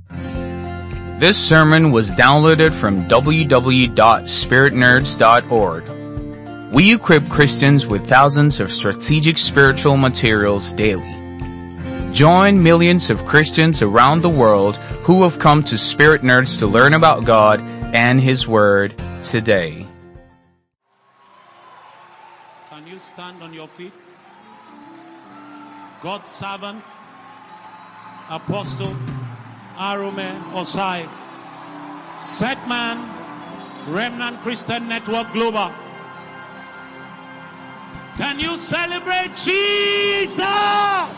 This sermon was downloaded from www.spiritnerds.org. We equip Christians with thousands of strategic spiritual materials daily. Join millions of Christians around the world who have come to Spirit Nerds to learn about God and His Word today. Can you stand on your feet? God's servant, Apostle Arome Osai, Set Man, Remnant Christian Network Global. Can you celebrate Jesus?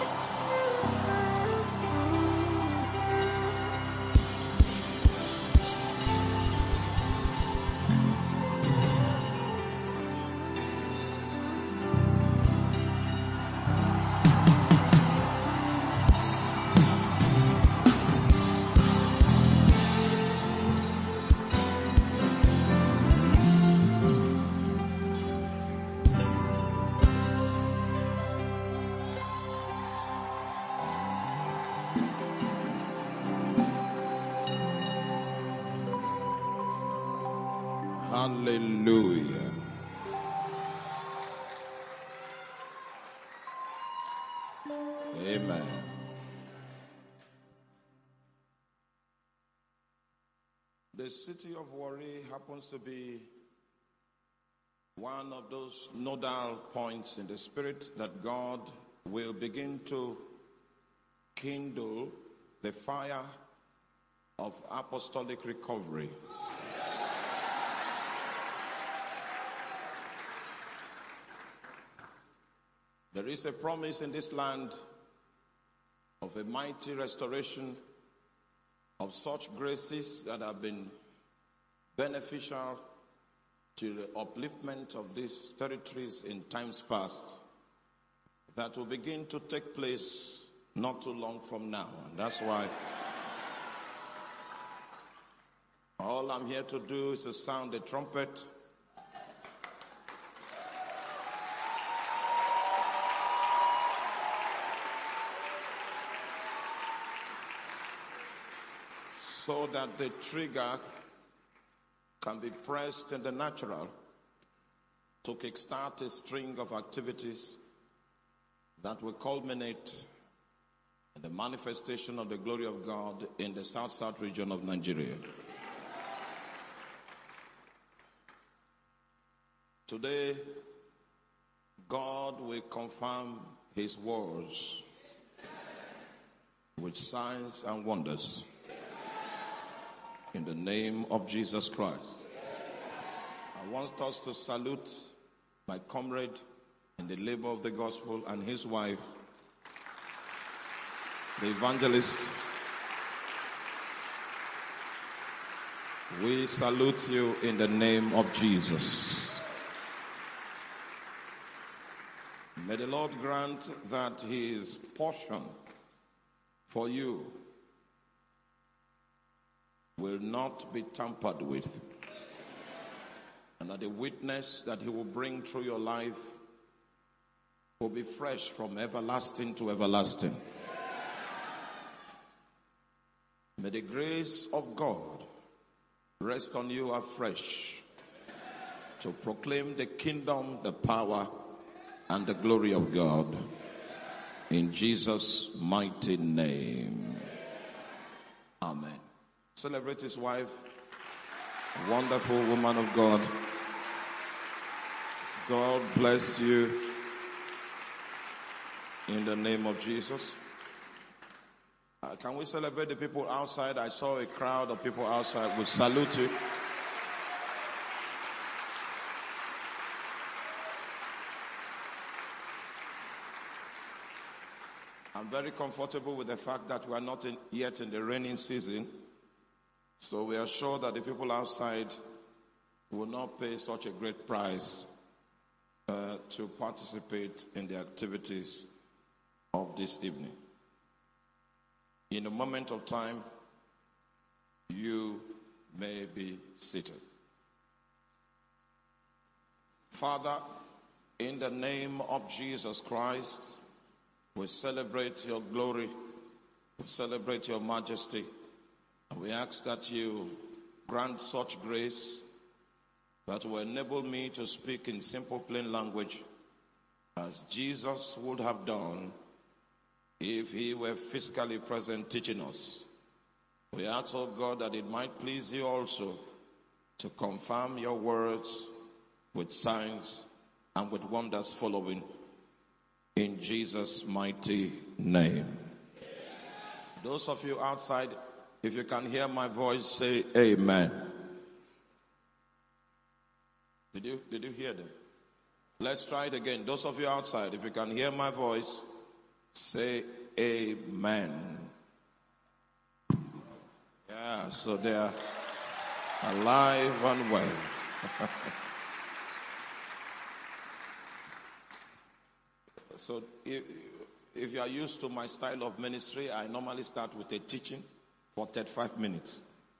Hallelujah. Amen. The city of Warri happens to be one of those nodal points in the spirit that God will begin to kindle the fire of apostolic recovery. There is a promise in this land of a mighty restoration of such graces that have been beneficial to the upliftment of these territories in times past, that will begin to take place not too long from now. And that's why all I'm here to do is to sound the trumpet so that the trigger can be pressed in the natural to kickstart a string of activities that will culminate in the manifestation of the glory of God in the South region of Nigeria. Today, God will confirm His words with signs and wonders. In the name of Jesus Christ. I want us to salute my comrade in the labor of the gospel and his wife, the evangelist. We salute you in the name of Jesus. May the Lord grant that His portion for you will not be tampered with, and that the witness that He will bring through your life will be fresh from everlasting to everlasting. May the grace of God rest on you afresh to proclaim the kingdom, the power, and the glory of God. In Jesus' mighty name. Amen. Celebrate his wife, a wonderful woman of God. God bless you in the name of Jesus. Can we celebrate the people outside? I saw a crowd of people outside. We salute you. I'm very comfortable with the fact that we are not yet in the raining season. So we are sure that the people outside will not pay such a great price to participate in the activities of this evening. In a moment of time, you may be seated. Father, in the name of Jesus Christ, we celebrate your glory. We celebrate your majesty. And we ask that you grant such grace that will enable me to speak in simple, plain language as Jesus would have done if he were physically present teaching us. We ask, oh God, that it might please you also to confirm your words with signs and with wonders following. In Jesus' mighty name. Those of you outside, if you can hear my voice, say amen. Did you hear them? Let's try it again. Those of you outside, if you can hear my voice, say amen. Yeah, so they are alive and well. So if you are used to my style of ministry, I normally start with a teaching for 35 minutes.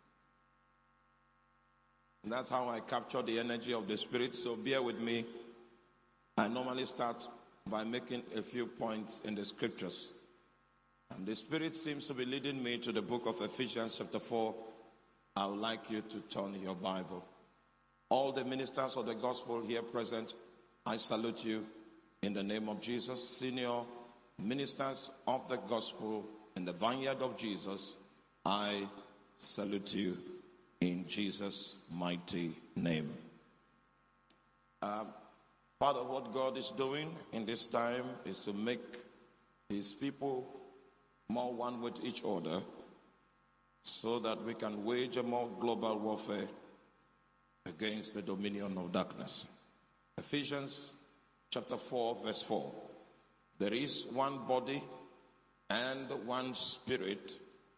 And that's how I capture the energy of the Spirit. So bear with me. I normally start by making a few points in the scriptures. And the Spirit seems to be leading me to the book of Ephesians chapter 4. I would like you to turn your Bible. All the ministers of the gospel here present, I salute you in the name of Jesus. Senior ministers of the gospel in the vineyard of Jesus, I salute you in Jesus' mighty name. Part of what God is doing in this time is to make his people more one with each other so that we can wage a more global warfare against the dominion of darkness. Ephesians chapter 4 verse 4. There is one body and one spirit,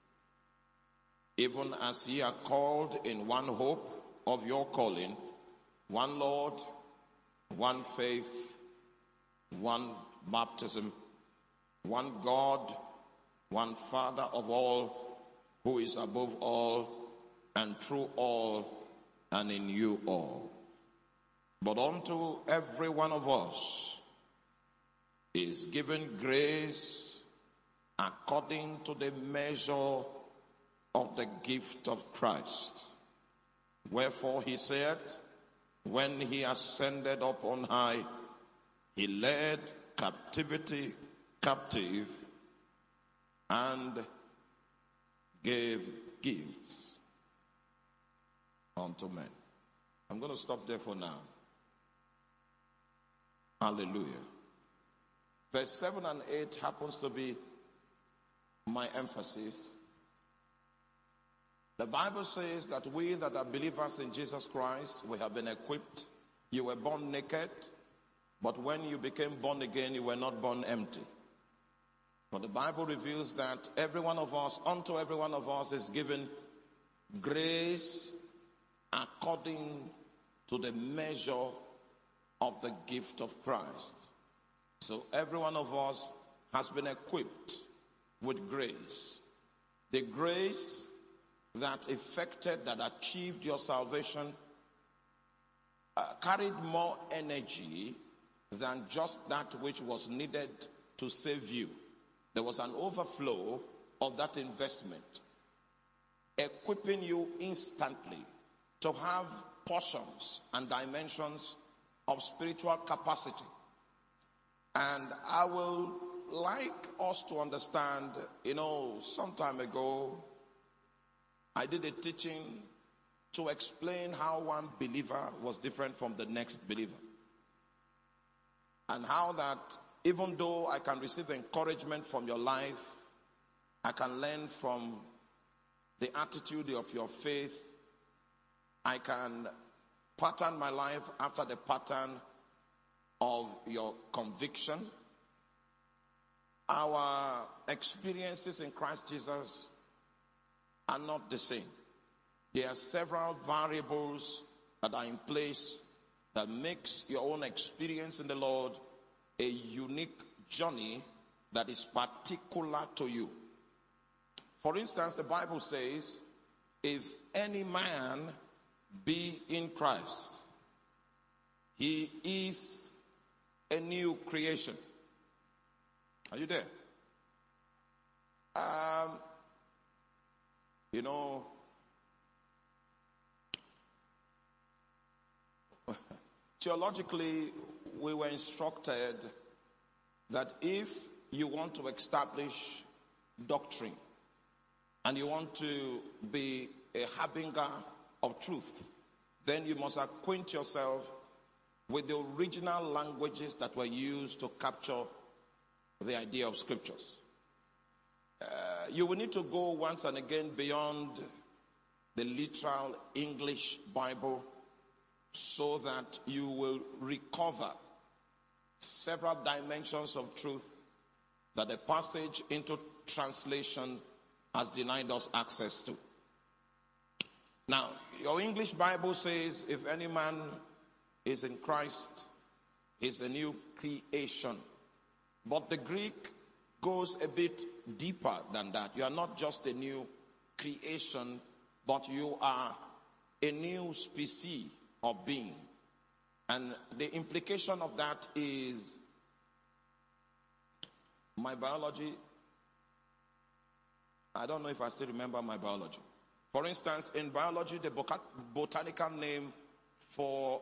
even as ye are called in one hope of your calling, one Lord, one faith, one baptism, one God, one Father of all, who is above all and through all and in you all. But unto every one of us is given grace according to the measure of the gift of Christ. Wherefore he said, when he ascended up on high, he led captivity captive and gave gifts unto men. I'm going to stop there for now. Hallelujah. Verse 7 and 8 happens to be my emphasis. The Bible says that we that are believers in Jesus Christ, we have been equipped. You were born naked, but when you became born again, you were not born empty. But the Bible reveals that every one of us, unto every one of us is given grace according to the measure of the gift of Christ. So every one of us has been equipped with grace. The grace that effected, that achieved your salvation, carried more energy than just that which was needed to save you. There was an overflow of that investment, equipping you instantly to have portions and dimensions of spiritual capacity. And I will like us to understand, some time ago, I did a teaching to explain how one believer was different from the next believer. And how that even though I can receive encouragement from your life, I can learn from the attitude of your faith, I can pattern my life after the pattern of your conviction. Our experiences in Christ Jesus are not the same. There are several variables that are in place that makes your own experience in the Lord a unique journey that is particular to you. For instance, the Bible says, if any man be in Christ, he is a new creation. Are you there? You know, theologically, we were instructed that if you want to establish doctrine and you want to be a harbinger of truth, then you must acquaint yourself with the original languages that were used to capture the idea of scriptures. You will need to go once and again beyond the literal English Bible so that you will recover several dimensions of truth that the passage into translation has denied us access to. Now, your English Bible says, if any man is in Christ, he's a new creation. But the Greek goes a bit deeper than that. You are not just a new creation, but you are a new species of being. And the implication of that is my biology. I don't know if I still remember my biology. For instance, in biology, the botanical name for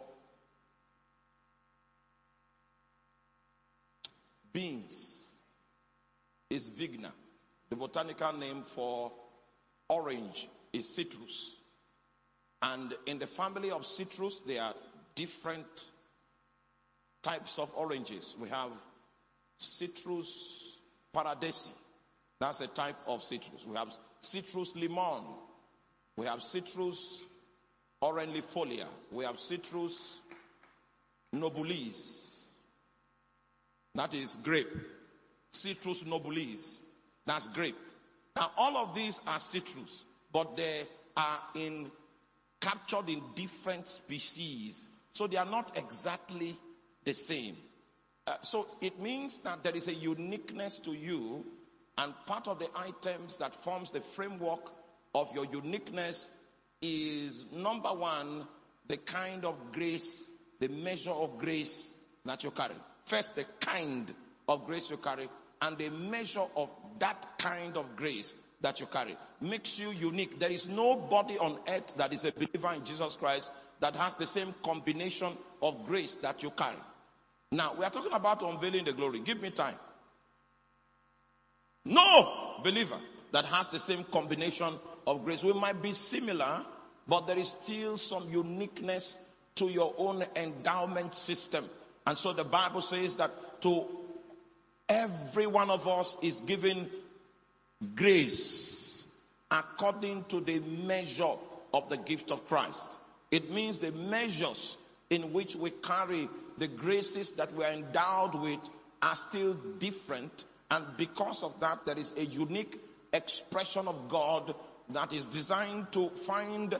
beans is vigna. The botanical name for orange is citrus. And in the family of citrus, there are different types of oranges. We have Citrus paradisi. That's a type of citrus. We have Citrus limon. We have Citrus orangifolia. We have Citrus nobilis. That is grape. Citrus nobilis. That's grape. Now, all of these are citrus, but they are captured in different species. So they are not exactly the same. So it means that there is a uniqueness to you, and part of the items that forms the framework of your uniqueness is, number one, the kind of grace, the measure of grace that you carry. First, the kind of grace you carry, and the measure of that kind of grace that you carry makes you unique. There is nobody on earth that is a believer in Jesus Christ that has the same combination of grace that you carry. Now, we are talking about unveiling the glory. Give me time. No believer that has the same combination of grace. We might be similar, but there is still some uniqueness to your own endowment system. And so the Bible says that to every one of us is given grace according to the measure of the gift of Christ. It means the measures in which we carry the graces that we are endowed with are still different. And because of that, there is a unique expression of God that is designed to find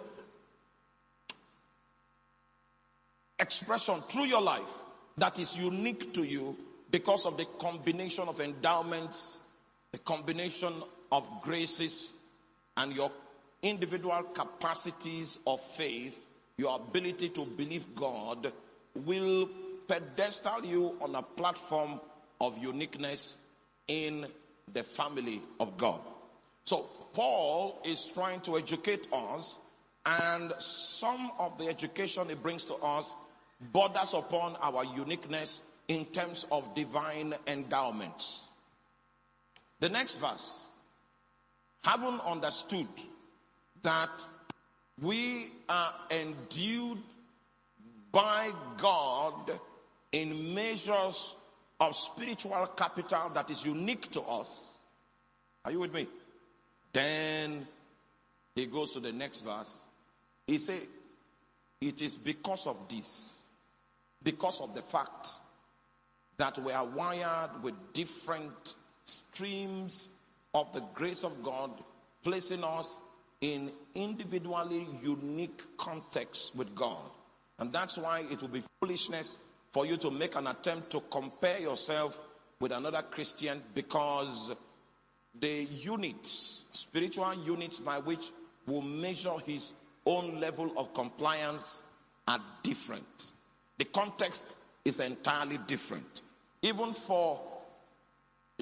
expression through your life that is unique to you because of the combination of endowments, the combination of graces, and your individual capacities of faith. Your ability to believe God will pedestal you on a platform of uniqueness in the family of God. So Paul is trying to educate us, and some of the education he brings to us borders upon our uniqueness in terms of divine endowments. The next verse, having understood that we are endued by God in measures of spiritual capital that is unique to us. Are you with me? Then he goes to the next verse. He says, it is because of this, because of the fact that we are wired with different streams of the grace of God, placing us in individually unique contexts with God. And that's why it will be foolishness for you to make an attempt to compare yourself with another Christian, because the units, spiritual units by which will measure his own level of compliance are different. The context is entirely different. Even for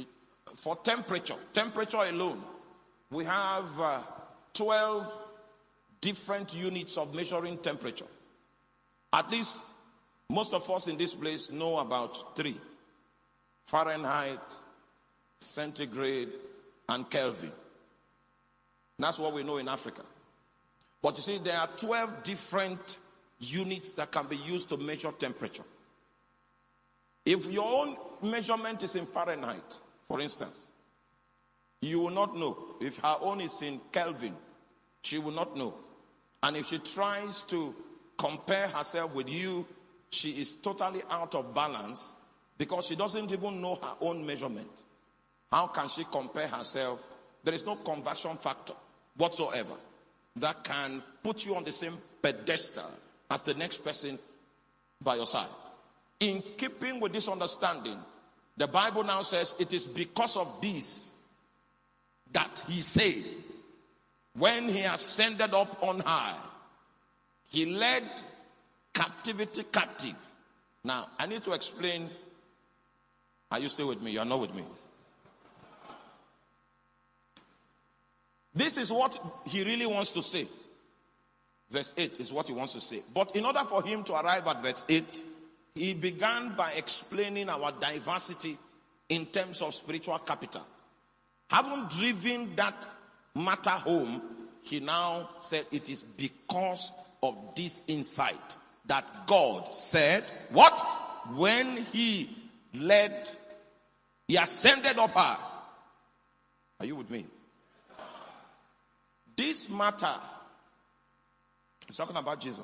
for temperature alone, we have 12 different units of measuring temperature. At least most of us in this place know about 3: Fahrenheit, centigrade, and Kelvin. That's what we know in Africa. But you see, there are 12 different units that can be used to measure temperature. If your own measurement is in Fahrenheit, for instance, you will not know. If her own is in Kelvin, she will not know. And if she tries to compare herself with you, she is totally out of balance because she doesn't even know her own measurement. How can she compare herself? There is no conversion factor whatsoever that can put you on the same pedestal as the next person by your side. In keeping with this understanding, the Bible now says it is because of this that he said, when he ascended up on high, he led captivity captive. Now, I need to explain. Are you still with me? You are not with me. This is what he really wants to say. Verse 8 is what he wants to say. But in order for him to arrive at verse 8, he began by explaining our diversity in terms of spiritual capital. Having driven that matter home, he now said it is because of this insight that God said, what? When he ascended up high. Are you with me? This matter is talking about Jesus.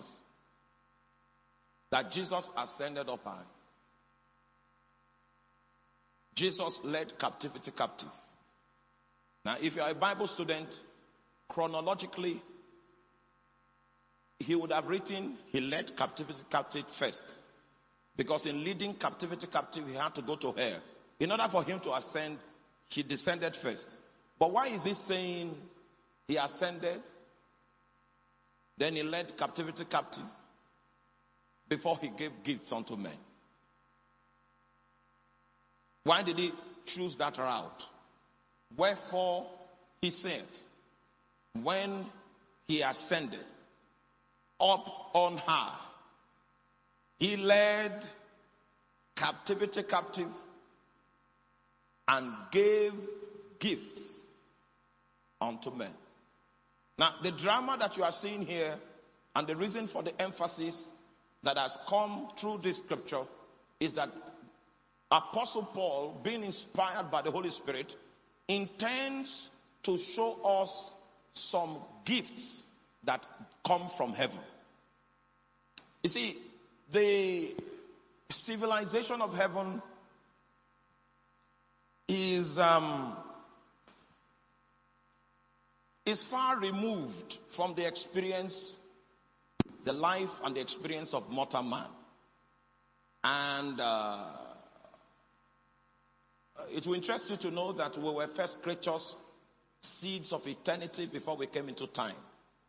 That Jesus ascended up high. Jesus led captivity captive. Now, if you are a Bible student, chronologically, he would have written, he led captivity captive first. Because in leading captivity captive, he had to go to hell. In order for him to ascend, he descended first. But why is he saying he ascended, then he led captivity captive, before he gave gifts unto men? Why did he choose that route? Wherefore, he said, when he ascended up on high, he led captivity captive and gave gifts unto men. Now, the drama that you are seeing here, and the reason for the emphasis that has come through this scripture, is that Apostle Paul, being inspired by the Holy Spirit, intends to show us some gifts that come from heaven. You see, the civilization of heaven is far removed from the experience, the life and the experience of mortal man. And it will interest you to know that we were first creatures, seeds of eternity before we came into time.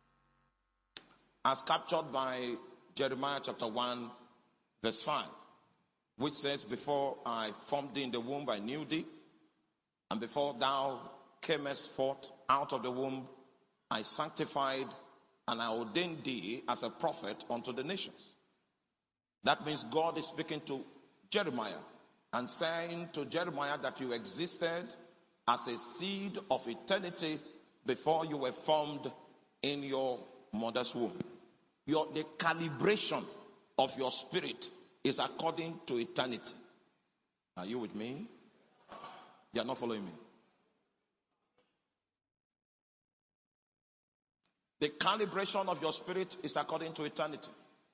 As captured by Jeremiah chapter 1 verse 5, which says, before I formed thee in the womb, I knew thee. And before thou camest forth out of the womb, I sanctified and I ordained thee as a prophet unto the nations. That means God is speaking to Jeremiah and saying to Jeremiah that you existed as a seed of eternity before you were formed in your mother's womb. The calibration of your spirit is according to eternity. Are you with me? You are not following me. The calibration of your spirit is according to eternity.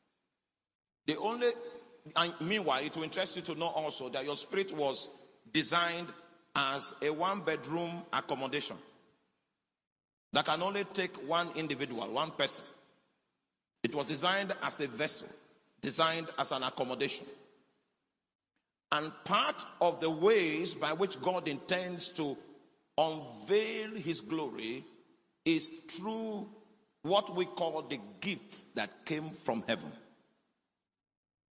Meanwhile, it will interest you to know also that your spirit was designed as a one-bedroom accommodation that can only take one individual, one person. It was designed as a vessel, designed as an accommodation. And part of the ways by which God intends to unveil his glory is through what we call the gifts that came from heaven.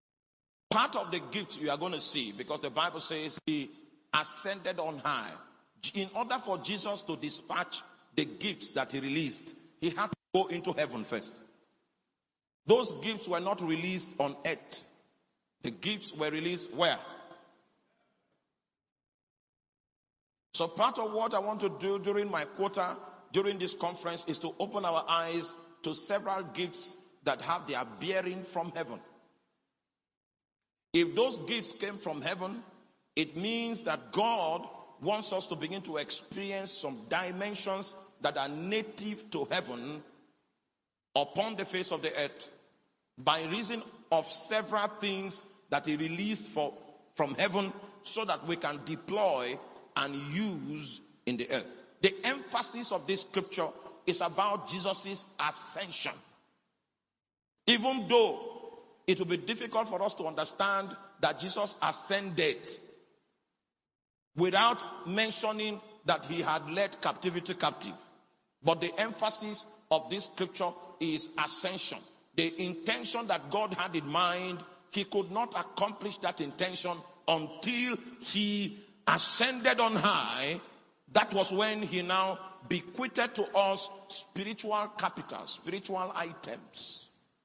Part of the gifts you are going to see, because the Bible says he ascended on high. In order for Jesus to dispatch the gifts that he released, he had to go into heaven first. Those gifts were not released on earth. The gifts were released where? So part of what I want to do during my quota, during this conference, is to open our eyes to several gifts that have their bearing from heaven. If those gifts came from heaven, it means that God wants us to begin to experience some dimensions that are native to heaven upon the face of the earth by reason of several things that he released from heaven so that we can deploy and use in the earth. The emphasis of this scripture is about Jesus' ascension. Even though it will be difficult for us to understand that Jesus ascended without mentioning that he had led captivity captive. But the emphasis of this scripture is ascension. The intention that God had in mind, he could not accomplish that intention until he ascended on high. That was when he now bequeathed to us spiritual capital, spiritual items.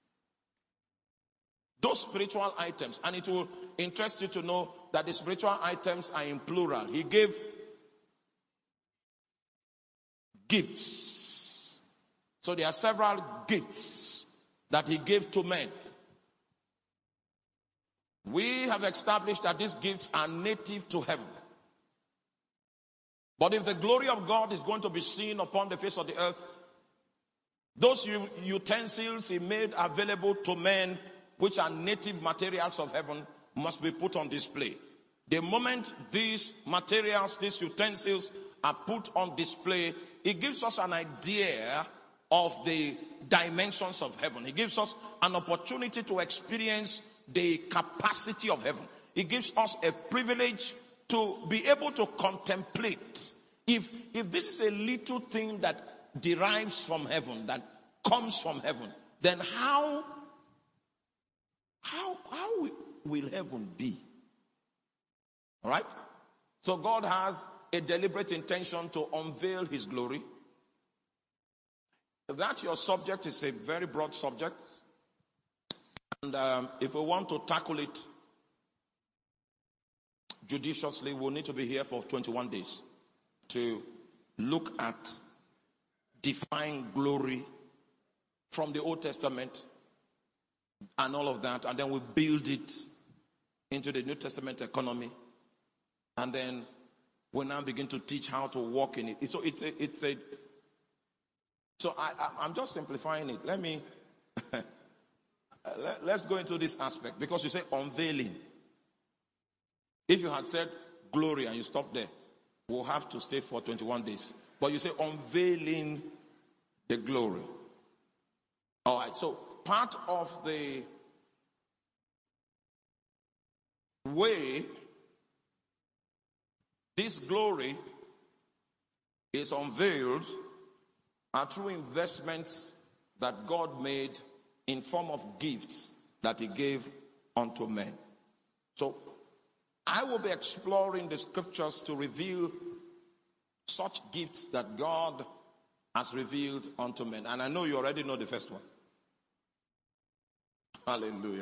Those spiritual items, and it will interest you to know that the spiritual items are in plural. He gave gifts. So there are several gifts that he gave to men. We have established that these gifts are native to heaven. But if the glory of God is going to be seen upon the face of the earth, those utensils he made available to men, which are native materials of heaven, must be put on display. The moment these materials, these utensils are put on display, it gives us an idea of the dimensions of heaven. It gives us an opportunity to experience the capacity of heaven. It gives us a privilege to be able to contemplate. If this is a little thing that derives from heaven, that comes from heaven, then how will heaven be? All right? So God has a deliberate intention to unveil his glory. That your subject is a very broad subject. And if we want to tackle it judiciously, we'll need to be here for 21 days to look at divine glory from the Old Testament and all of that, and then we build it into the New Testament economy, and then we now begin to teach how to walk in it. So I'm just simplifying it. Let's go into this aspect, because you say unveiling. If you had said glory and you stopped there, we'll have to stay for 21 days. But you say unveiling the glory. All right, so part of the way this glory is unveiled are through investments that God made in form of gifts that he gave unto men. So I will be exploring the scriptures to reveal such gifts that God has revealed unto men. And I know you already know the first one. Hallelujah.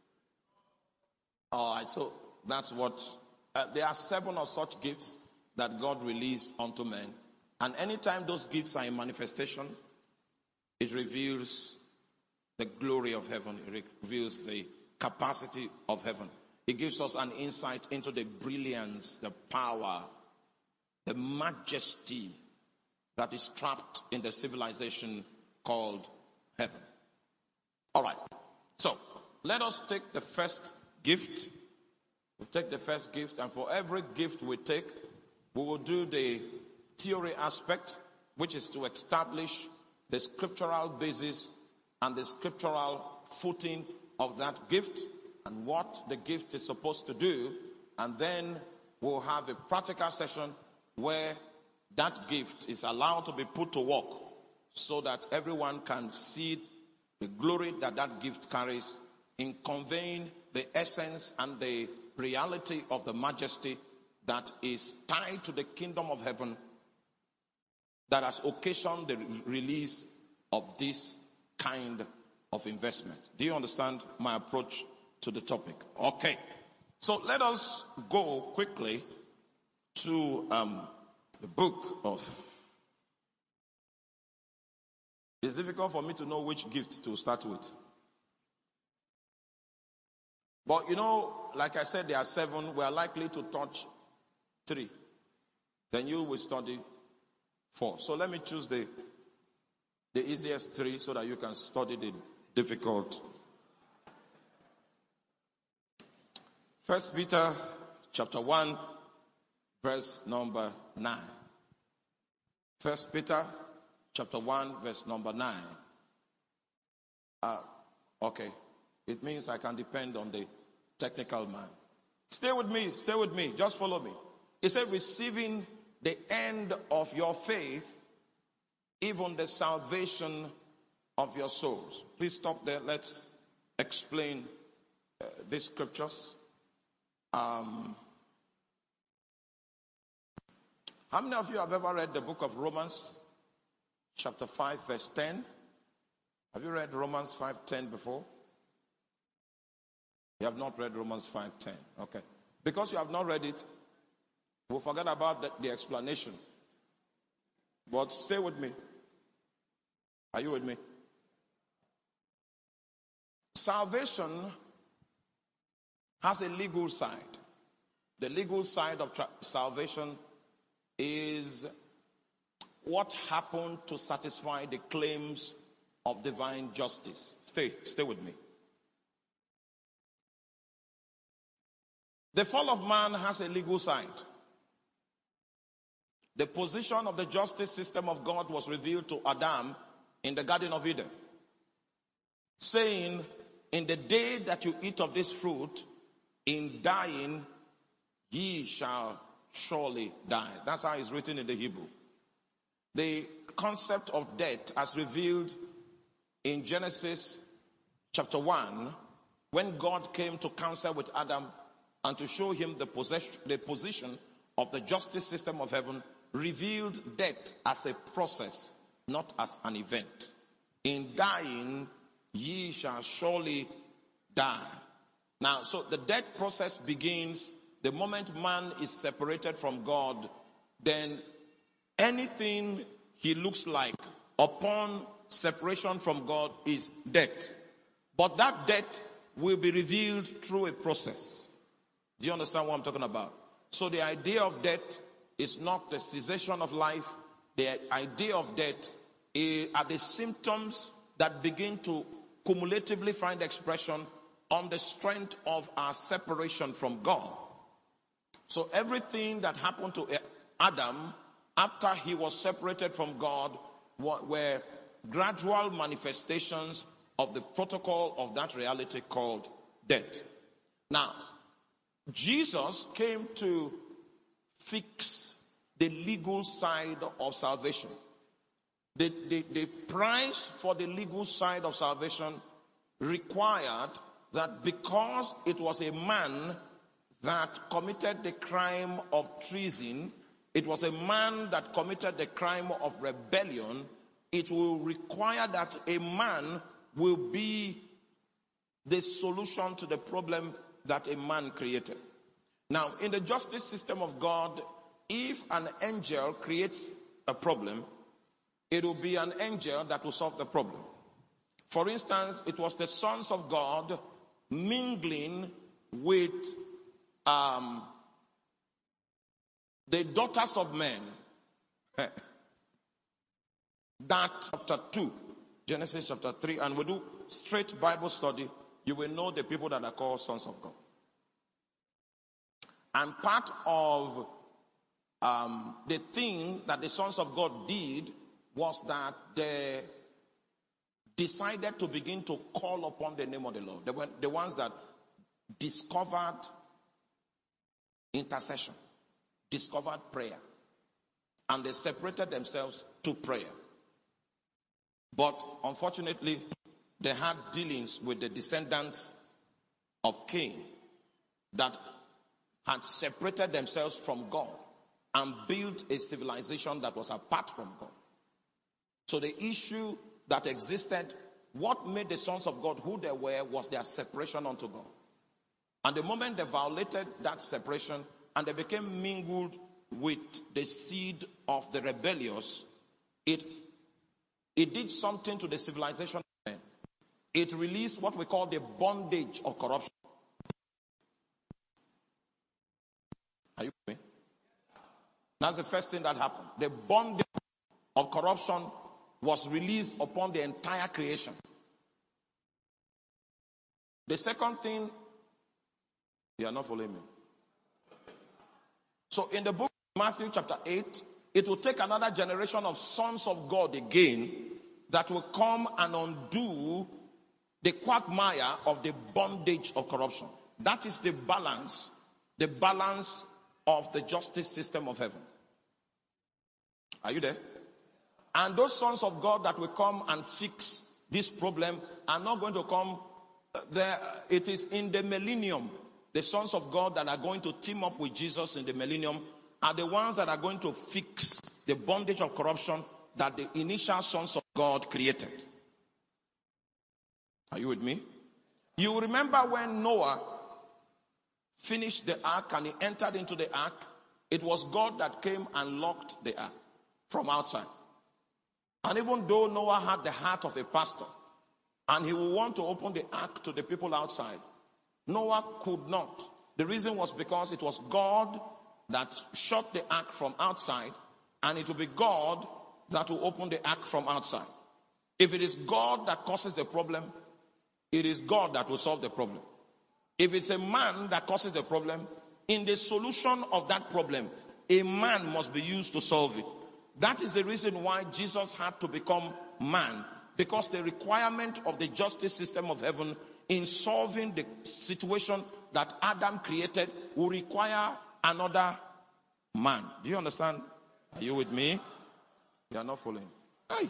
All right, so that's what, there are 7 of such gifts that God released unto men. And anytime those gifts are in manifestation, it reveals the glory of heaven. It reveals the capacity of heaven. It gives us an insight into the brilliance, the power, the majesty that is trapped in the civilization called heaven. All right. So, let us take the first gift. We'll take the first gift, and for every gift we take, we will do the theory aspect, which is to establish the scriptural basis and the scriptural footing of that gift and what the gift is supposed to do. And then we'll have a practical session where that gift is allowed to be put to work so that everyone can see the glory that that gift carries in conveying the essence and the reality of the majesty that is tied to the kingdom of heaven that has occasioned the release of this kind of investment. Do you understand my approach to the topic? Okay. So let us go quickly to the book of... It's difficult for me to know which gift to start with. But like I said, there are 7. We are likely to touch 3. Then you will study 4. So let me choose the easiest 3 so that you can study the difficult. 1 Peter chapter 1, verse number 9. 1 Peter chapter 1, verse number 9. Okay. It means I can depend on the technical man. Stay with me. Just follow me. It said, receiving the end of your faith, even the salvation of your souls. Please stop there. Let's explain these scriptures. How many of you have ever read the book of Romans, chapter 5, verse 10? Have you read Romans 5:10 before? You have not read Romans 5:10. Okay. Because you have not read it, we'll forget about the explanation. But stay with me. Are you with me? Salvation has a legal side. The legal side of salvation is what happened to satisfy the claims of divine justice. Stay with me. The fall of man has a legal side. The position of the justice system of God was revealed to Adam in the Garden of Eden, saying, in the day that you eat of this fruit, in dying, ye shall surely die. That's how it's written in the Hebrew. The concept of death as revealed in Genesis chapter 1, when God came to counsel with Adam and to show him the position of the justice system of heaven, revealed death as a process, not as an event. In dying, ye shall surely die. Now, so the death process begins the moment man is separated from God. Then anything he looks like upon separation from God is death. But that death will be revealed through a process. Do you understand what I'm talking about? So the idea of death is not the cessation of life. The idea of death are the symptoms that begin to cumulatively find expression on the strength of our separation from God. So everything that happened to Adam after he was separated from God were gradual manifestations of the protocol of that reality called death. Now, Jesus came to fix the legal side of salvation. The price for the legal side of salvation required that because it was a man that committed the crime of treason, it was a man that committed the crime of rebellion, it will require that a man will be the solution to the problem that a man created. Now, in the justice system of God, if an angel creates a problem, it will be an angel that will solve the problem. For instance, it was the sons of God mingling with the daughters of men. That chapter 2, Genesis chapter 3, and we do straight Bible study, you will know the people that are called sons of God. And part of the thing that the sons of God did was that they decided to begin to call upon the name of the Lord. They were the ones that discovered intercession, discovered prayer, and they separated themselves to prayer. But unfortunately, they had dealings with the descendants of Cain that had separated themselves from God and built a civilization that was apart from God. So the issue that existed, what made the sons of God who they were, was their separation unto God. And the moment they violated that separation and they became mingled with the seed of the rebellious, it did something to the civilization. It released what we call the bondage of corruption. Are you with me? That's the first thing that happened. The bondage of corruption was released upon the entire creation. The second thing, you are not following me. So in the book of Matthew chapter 8, it will take another generation of sons of God again that will come and undo the quagmire of the bondage of corruption. That is the balance of the justice system of heaven. Are you there? And those sons of God that will come and fix this problem are not going to come there. It is in the millennium. The sons of God that are going to team up with Jesus in the millennium are the ones that are going to fix the bondage of corruption that the initial sons of God created. Are you with me? You remember when Noah finished the ark and he entered into the ark, it was God that came and locked the ark from outside. And even though Noah had the heart of a pastor and he would want to open the ark to the people outside, Noah could not. The reason was because it was God that shut the ark from outside, and it will be God that will open the ark from outside. If it is God that causes the problem, it is God that will solve the problem. If it's a man that causes the problem, in the solution of that problem, a man must be used to solve it. That is the reason why Jesus had to become man, because the requirement of the justice system of heaven in solving the situation that Adam created will require another man. Do you understand? Are you with me? You are not following. Hey.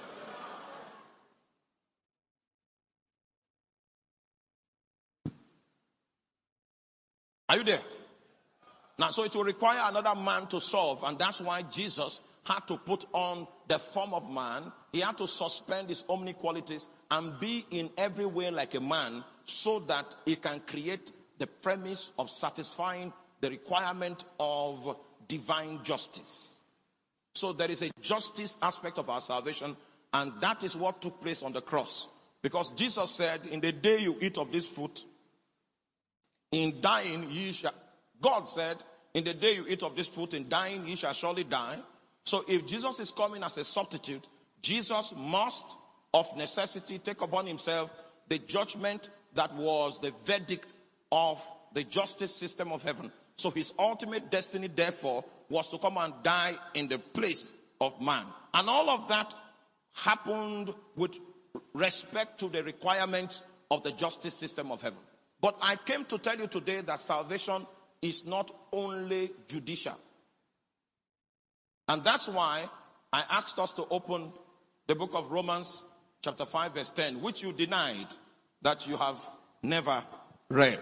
Are you there? Now, so it will require another man to solve, and that's why Jesus had to put on the form of man. He had to suspend his omni qualities and be in every way like a man, so that he can create the premise of satisfying the requirement of divine justice. So there is a justice aspect of our salvation, and that is what took place on the cross. Because Jesus said, in the day you eat of this fruit, in dying ye shall... God said, in the day you eat of this fruit, in dying ye shall surely die. So if Jesus is coming as a substitute, Jesus must, of necessity, take upon himself the judgment that was the verdict of the justice system of heaven. So his ultimate destiny, therefore, was to come and die in the place of man. And all of that happened with respect to the requirements of the justice system of heaven. But I came to tell you today that salvation is not only judicial. And that's why I asked us to open the book of Romans chapter 5 verse 10, which you denied that you have never read.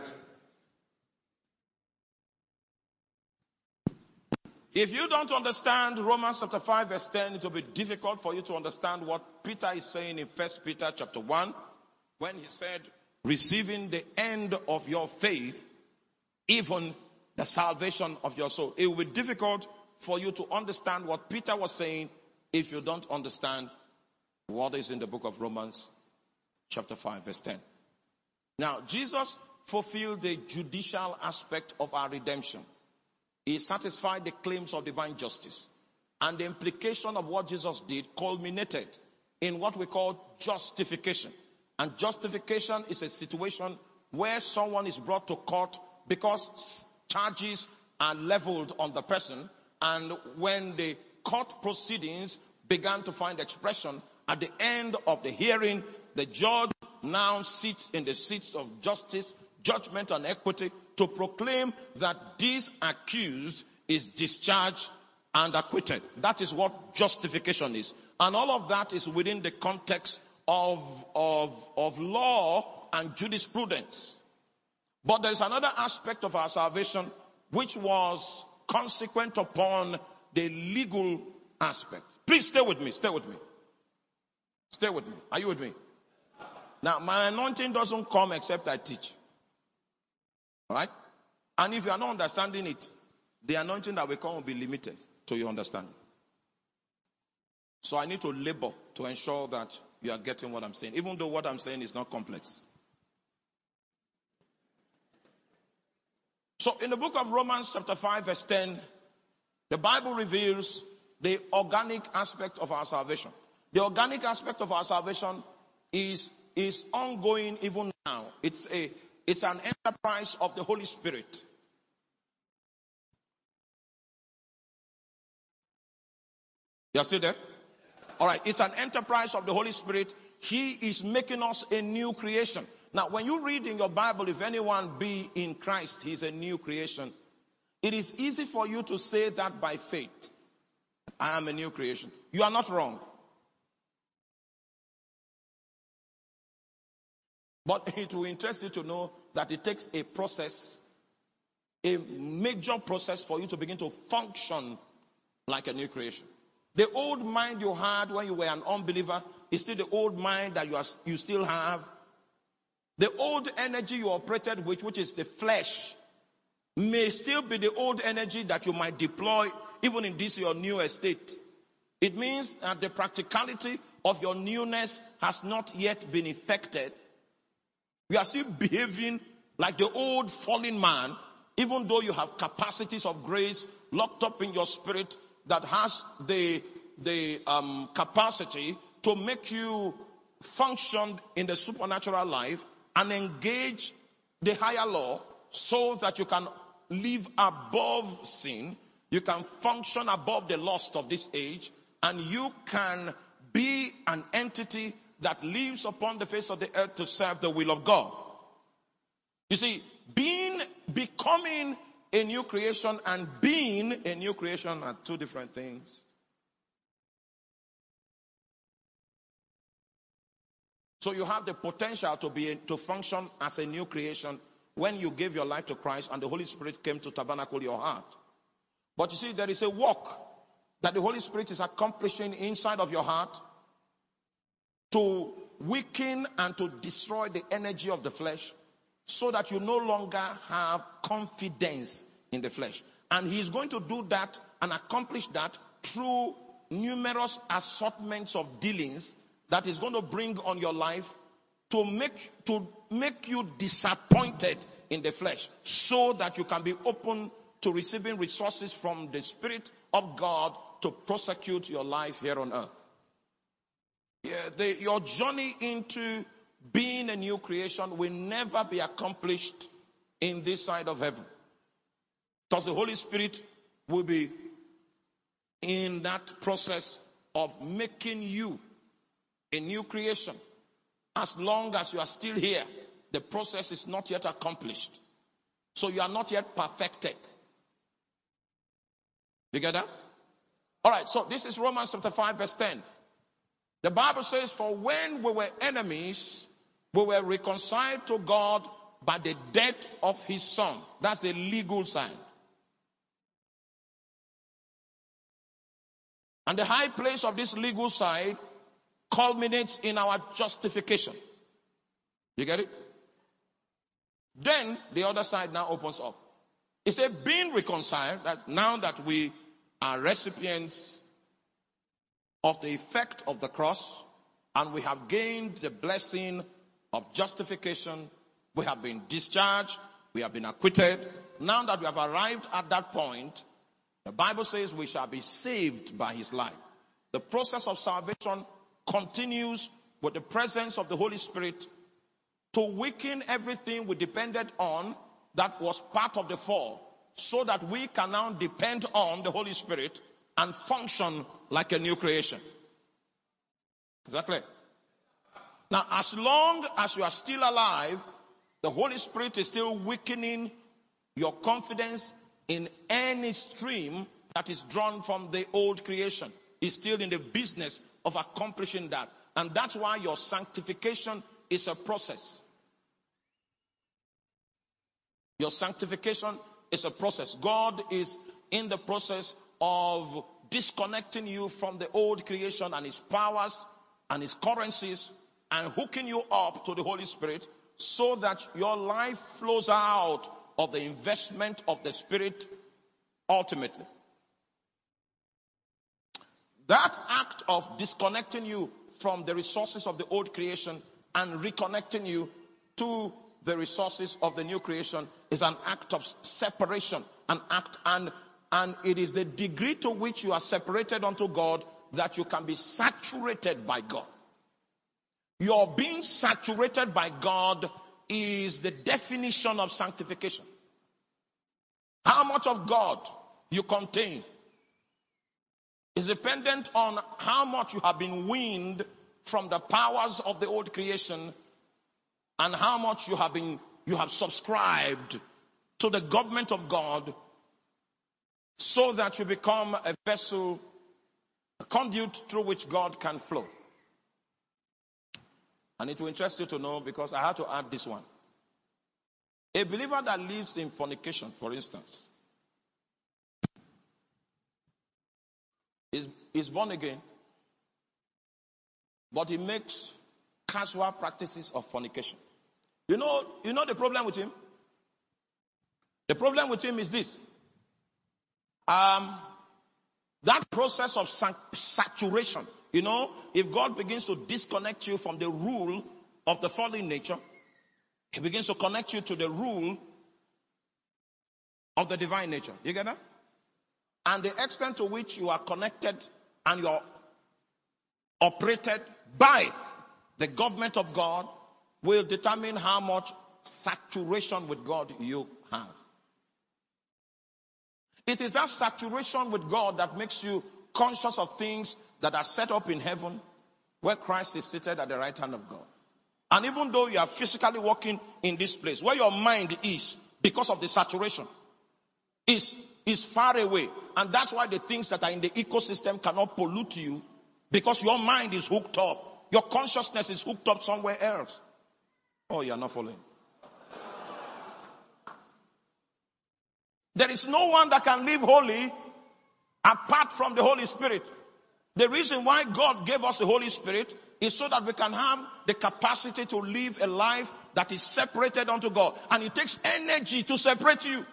If you don't understand Romans chapter 5 verse 10, it will be difficult for you to understand what Peter is saying in 1 Peter chapter 1, when he said, receiving the end of your faith, even the salvation of your soul. It will be difficult for you to understand what Peter was saying if you don't understand what is in the book of Romans chapter 5 verse 10. Now, Jesus fulfilled the judicial aspect of our redemption. He satisfied the claims of divine justice. And the implication of what Jesus did culminated in what we call justification. And justification is a situation where someone is brought to court because charges are leveled on the person. And when the court proceedings began to find expression, at the end of the hearing, the judge now sits in the seats of justice, judgment, and equity to proclaim that this accused is discharged and acquitted. That is what justification is. And all of that is within the context of law and jurisprudence. But there is another aspect of our salvation which was consequent upon the legal aspect. Please stay with me. Stay with me. Stay with me. Are you with me? Now, my anointing doesn't come except I teach. All right? And if you are not understanding it, the anointing that will come will be limited to your understanding. So I need to labor to ensure that you are getting what I'm saying, even though what I'm saying is not complex. So in the book of Romans chapter 5 verse 10, the Bible reveals the organic aspect of our salvation. The organic aspect of our salvation is ongoing even now. It's an enterprise of the Holy Spirit. You are still there? All right. It's an enterprise of the Holy Spirit. He is making us a new creation. Now, when you read in your Bible, if anyone be in Christ, he's a new creation. It is easy for you to say that by faith. I am a new creation. You are not wrong. But it will interest you to know that it takes a process, a major process for you to begin to function like a new creation. The old mind you had when you were an unbeliever is still the old mind that you still have. The old energy you operated with, which is the flesh, may still be the old energy that you might deploy even in this your new estate. It means that the practicality of your newness has not yet been effected. You are still behaving like the old fallen man, even though you have capacities of grace locked up in your spirit that has the capacity to make you function in the supernatural life and engage the higher law so that you can live above sin, you can function above the lust of this age, and you can be an entity that lives upon the face of the earth to serve the will of God. You see, becoming a new creation and being a new creation are two different things. So you have the potential to function as a new creation when you gave your life to Christ and the Holy Spirit came to tabernacle your heart. But you see, there is a work that the Holy Spirit is accomplishing inside of your heart to weaken and to destroy the energy of the flesh so that you no longer have confidence in the flesh. And He is going to do that and accomplish that through numerous assortments of dealings that is going to bring on your life to make you disappointed in the flesh so that you can be open to receiving resources from the Spirit of God to prosecute your life here on earth. Your journey into being a new creation will never be accomplished in this side of heaven, because the Holy Spirit will be in that process of making you a new creation. As long as you are still here, the process is not yet accomplished. So you are not yet perfected. You get that? All right, so this is Romans chapter 5 verse 10. The Bible says, for when we were enemies, we were reconciled to God by the death of His Son. That's the legal side. And the high place of this legal side culminates in our justification. You get it? Then the other side now opens up. It says, being reconciled, that now that we are recipients of the effect of the cross, and we have gained the blessing of justification, we have been discharged, we have been acquitted. Now that we have arrived at that point, the Bible says we shall be saved by His life. The process of salvation continues with the presence of the Holy Spirit to weaken everything we depended on that was part of the fall, so that we can now depend on the Holy Spirit and function like a new creation. Exactly. Now, as long as you are still alive, the Holy Spirit is still weakening your confidence in any stream that is drawn from the old creation. He's still in the business of accomplishing that. And that's why your sanctification is a process. Your sanctification It's a process. God is in the process of disconnecting you from the old creation and its powers and its currencies and hooking you up to the Holy Spirit so that your life flows out of the investment of the Spirit ultimately. That act of disconnecting you from the resources of the old creation and reconnecting you to the resources of the new creation is an act of separation, and it is the degree to which you are separated unto God that you can be saturated by God. Your being saturated by God is the definition of sanctification. How much of God you contain is dependent on how much you have been weaned from the powers of the old creation and how much you have subscribed to the government of God so that you become a vessel, a conduit through which God can flow. And it will interest you to know, because I had to add this one. A believer that lives in fornication, for instance, is born again, but he makes casual practices of fornication. You know the problem with him? The problem with him is this. That process of saturation, if God begins to disconnect you from the rule of the fallen nature, He begins to connect you to the rule of the divine nature. You get that? And the extent to which you are connected and you're operated by the government of God will determine how much saturation with God you have. It is that saturation with God that makes you conscious of things that are set up in heaven, where Christ is seated at the right hand of God. And even though you are physically walking in this place, where your mind is, because of the saturation, is far away. And that's why the things that are in the ecosystem cannot pollute you, because your mind is hooked up. Your consciousness is hooked up somewhere else. Oh, you are not following. There is no one that can live holy apart from the Holy Spirit. The reason why God gave us the Holy Spirit is so that we can have the capacity to live a life that is separated unto God. And it takes energy to separate you.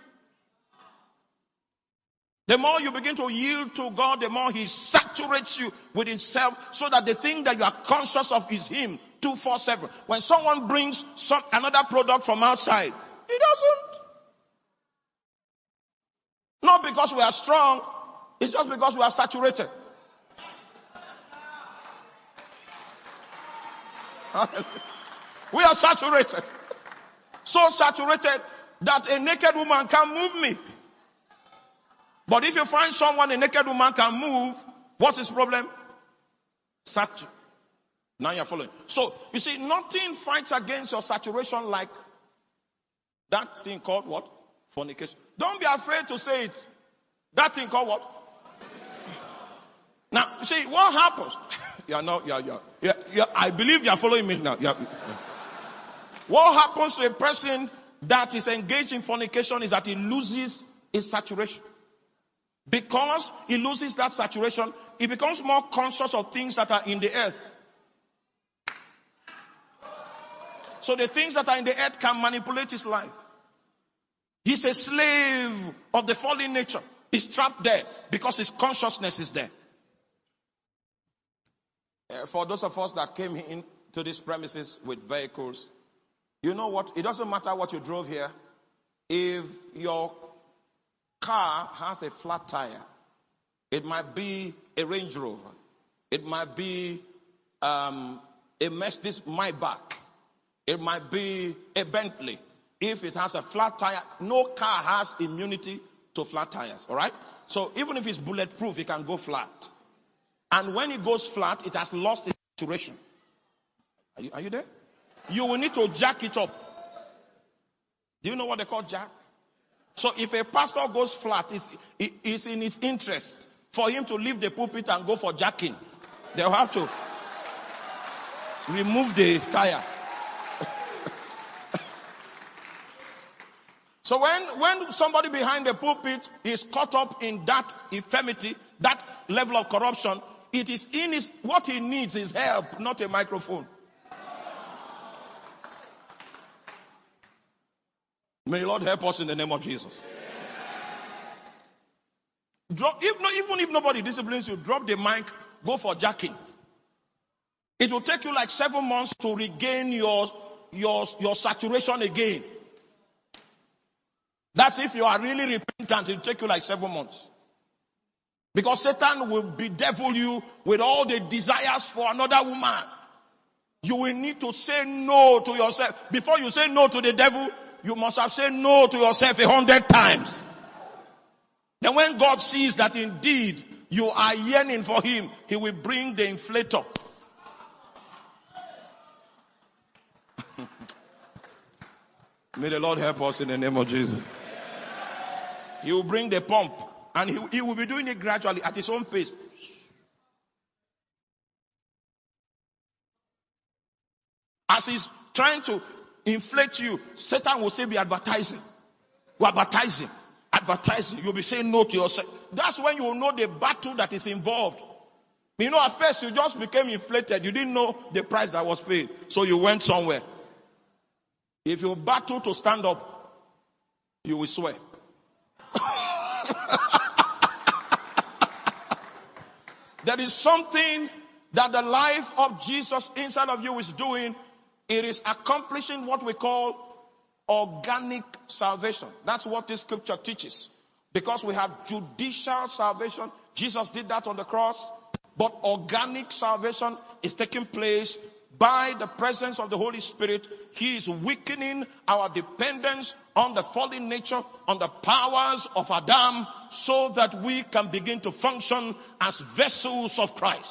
The more you begin to yield to God, the more He saturates you with Himself, so that the thing that you are conscious of is Him 24/7. When someone brings another product from outside, He doesn't. Not because we are strong, it's just because we are saturated. We are saturated. So saturated that a naked woman can't move me. But if you find someone a naked woman can move, what's his problem? Saturated. Now you're following. So, you see, nothing fights against your saturation like that thing called what? Fornication. Don't be afraid to say it. That thing called what? Now, see, what happens? I believe you're following me now. What happens to a person that is engaged in fornication is that he loses his saturation. Because he loses that saturation, he becomes more conscious of things that are in the earth. So the things that are in the earth can manipulate his life. He's a slave of the fallen nature. He's trapped there because his consciousness is there. For those of us that came into these premises with vehicles, you know what? It doesn't matter what you drove here. If your car has a flat tire, it might be a Range Rover. It might be a Mercedes Maybach. It might be a Bentley. If it has a flat tire, no car has immunity to flat tires. All right? So even if it's bulletproof, it can go flat. And when it goes flat, it has lost its saturation. Are you there? You will need to jack it up. Do you know what they call jack? So if a pastor goes flat, it's in his interest for him to leave the pulpit and go for jacking. They'll have to remove the tire. So when somebody behind the pulpit is caught up in that infirmity, that level of corruption, it is what he needs is help, not a microphone. May the Lord help us in the name of Jesus. Even if nobody disciplines you, drop the mic, go for jacking. It will take you like 7 months to regain your saturation again. That's if you are really repentant, it will take you like 7 months. Because Satan will bedevil you with all the desires for another woman. You will need to say no to yourself. Before you say no to the devil, you must have said no to yourself 100 times. Then when God sees that indeed you are yearning for him, he will bring the inflator. May the Lord help us in the name of Jesus. He will bring the pump, and he will be doing it gradually at his own pace. As he's trying to inflate you, Satan will still be advertising. We're advertising. You'll be saying no to yourself. That's when you will know the battle that is involved. You know, at first you just became inflated. You didn't know the price that was paid. So you went somewhere. If you battle to stand up, you will swear. There is something that the life of Jesus inside of you is doing. It is accomplishing what we call organic salvation. That's what this scripture teaches. Because we have judicial salvation. Jesus did that on the cross. But organic salvation is taking place by the presence of the Holy Spirit. He is weakening our dependence on the fallen nature, on the powers of Adam, so that we can begin to function as vessels of Christ.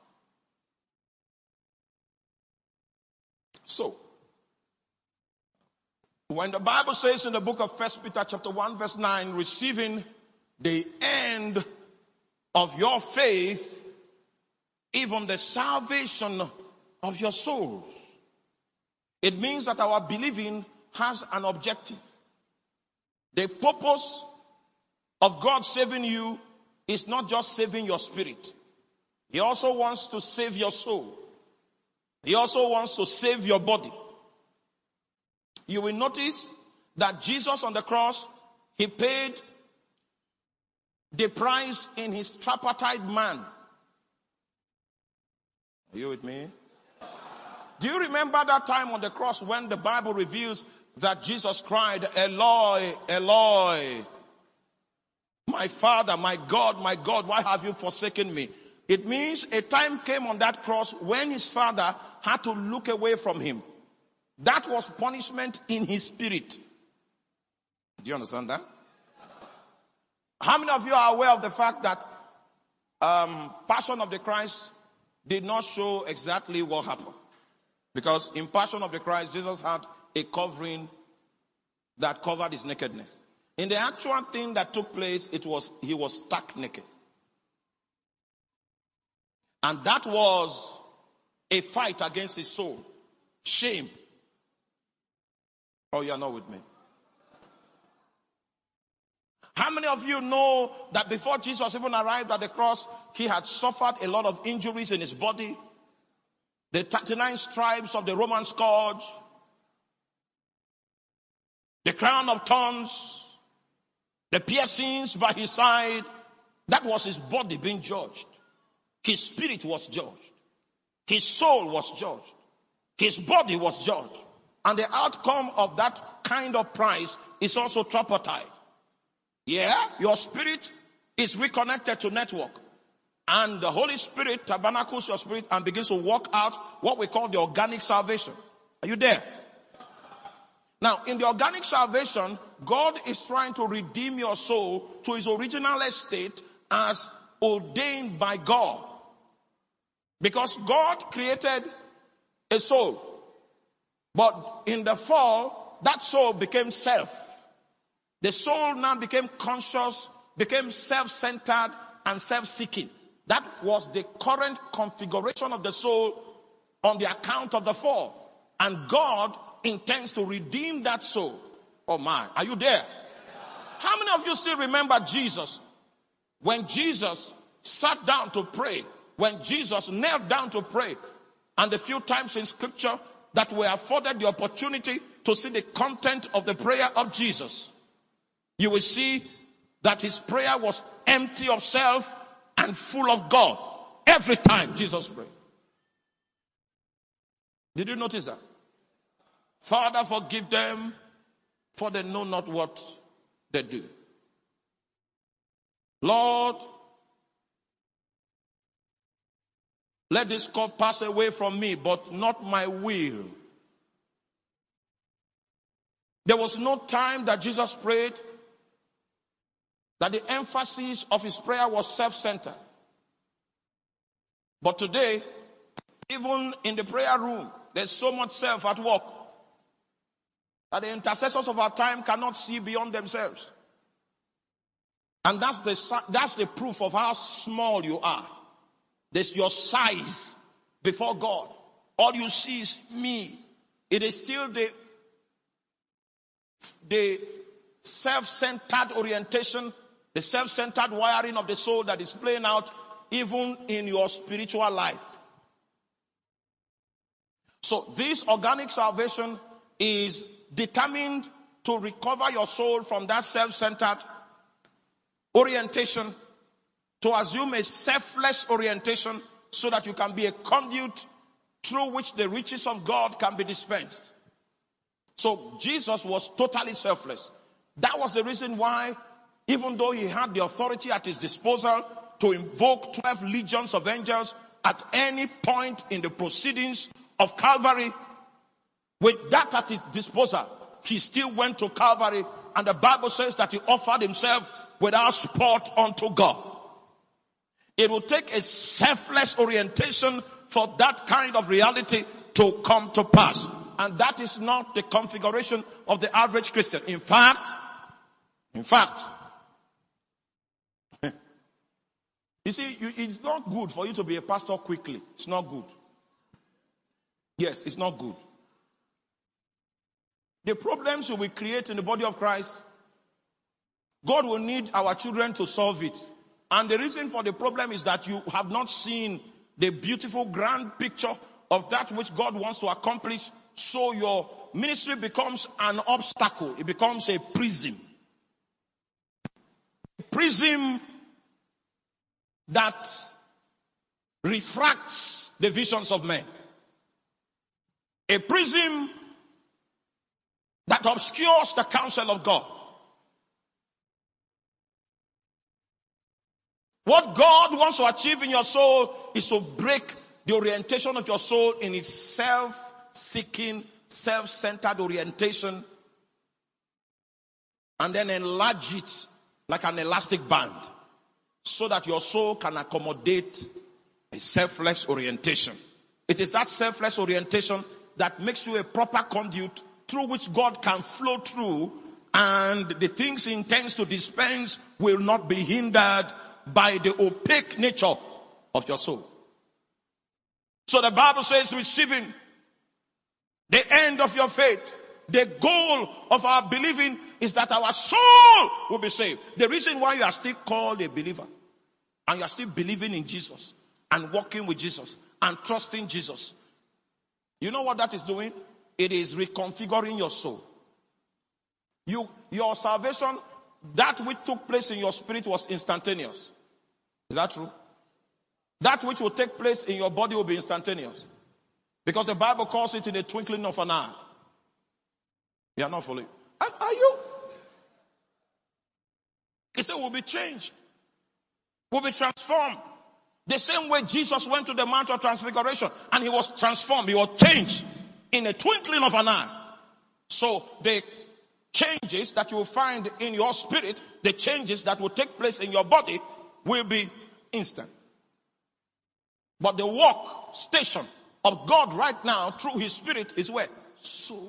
So, when the Bible says in the book of 1 Peter chapter 1 verse 9, receiving the end of your faith, even the salvation of your souls. It means that our believing has an objective. The purpose of God saving you is not just saving your spirit. He also wants to save your soul. He also wants to save your body. You will notice that Jesus on the cross, he paid the price in his tripartite man. Are you with me? Do you remember that time on the cross when the Bible reveals that Jesus cried, Eloi, Eloi, my Father, my God, why have you forsaken me? It means a time came on that cross when his father had to look away from him. That was punishment in his spirit. Do you understand that? How many of you are aware of the fact that Passion of the Christ did not show exactly what happened? Because in Passion of the Christ, Jesus had a covering that covered his nakedness. In the actual thing that took place, he was stark naked. And that was a fight against his soul. Shame. Oh, you're not with me. How many of you know that before Jesus even arrived at the cross, he had suffered a lot of injuries in his body? The 39 stripes of the Roman scourge, the crown of thorns, the piercings by his side, that was his body being judged. His spirit was judged. His soul was judged. His body was judged. And the outcome of that kind of price is also tripartite. Yeah, your spirit is reconnected to network. And the Holy Spirit tabernacles your spirit and begins to work out what we call the organic salvation. Are you there? Now, in the organic salvation, God is trying to redeem your soul to his original estate as ordained by God. Because God created a soul. But in the fall, that soul became self. The soul now became conscious, became self-centered and self-seeking. That was the current configuration of the soul on the account of the fall. And God intends to redeem that soul Oh my, are you there? How many of you still remember Jesus? When Jesus sat down to pray, when Jesus knelt down to pray, and the few times in scripture that we afforded the opportunity to see the content of the prayer of Jesus, you will see that his prayer was empty of self and full of God. Every time Jesus prayed. Did you notice that? Father, forgive them, for they know not what they do. Lord, let this cup pass away from me, but not my will. There was no time that Jesus prayed that the emphasis of his prayer was self-centered. But today, even in the prayer room, there's so much self at work that the intercessors of our time cannot see beyond themselves. And that's the proof of how small you are. There's your size before God. All you see is me. It is still the self-centered orientation, the self-centered wiring of the soul that is playing out even in your spiritual life. So this organic salvation is determined to recover your soul from that self-centered orientation to assume a selfless orientation so that you can be a conduit through which the riches of God can be dispensed. So Jesus was totally selfless. That was the reason why, even though he had the authority at his disposal to invoke 12 legions of angels at any point in the proceedings of Calvary, with that at his disposal, he still went to Calvary, and the Bible says that he offered himself without spot unto God. It will take a selfless orientation for that kind of reality to come to pass. And that is not the configuration of the average Christian. In fact, you see, it's not good for you to be a pastor quickly. It's not good. Yes, it's not good. The problems you will create in the body of Christ, God will need our children to solve it. And the reason for the problem is that you have not seen the beautiful grand picture of that which God wants to accomplish. So your ministry becomes an obstacle. It becomes a prism. A prism that refracts the visions of men. A prism that obscures the counsel of God. What God wants to achieve in your soul is to break the orientation of your soul in its self-seeking, self-centered orientation, and then enlarge it like an elastic band so that your soul can accommodate a selfless orientation. It is that selfless orientation that makes you a proper conduit through which God can flow through, and the things he intends to dispense will not be hindered by the opaque nature of your soul. So the Bible says, receiving the end of your faith, the goal of our believing is that our soul will be saved. The reason why you are still called a believer and you are still believing in Jesus and walking with Jesus and trusting Jesus, you know what that is doing? It is reconfiguring your soul. Your salvation, that which took place in your spirit was instantaneous. Is that true? That which will take place in your body will be instantaneous. Because the Bible calls it in the twinkling of an eye. You are not following. Are you? He said we'll be changed. We'll be transformed. The same way Jesus went to the Mount of Transfiguration and he was transformed. He was changed in a twinkling of an eye. So the changes that you will find in your spirit, the changes that will take place in your body will be instant. But the work station of God right now through his spirit is where? So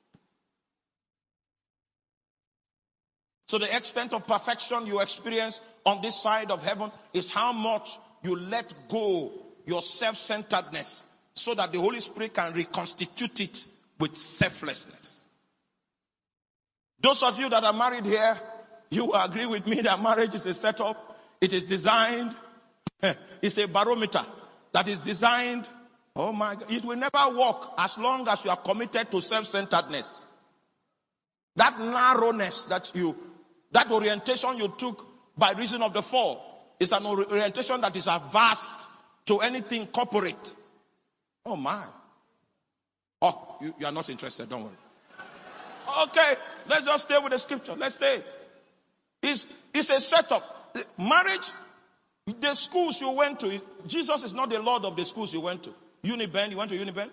the extent of perfection you experience on this side of heaven is how much you let go your self-centeredness so that the Holy Spirit can reconstitute it with selflessness. Those of you that are married here, you will agree with me that marriage is a setup. It is designed, it's a barometer that is designed. Oh my God, it will never work as long as you are committed to self-centeredness. That narrowness that orientation you took by reason of the fall is an orientation that is averse to anything corporate. Oh my. Oh, you are not interested, don't worry. Okay, let's just stay with the scripture. Let's stay. It's a setup. Marriage, the schools you went to, Jesus is not the Lord of the schools you went to. Uniben, you went to Uniben?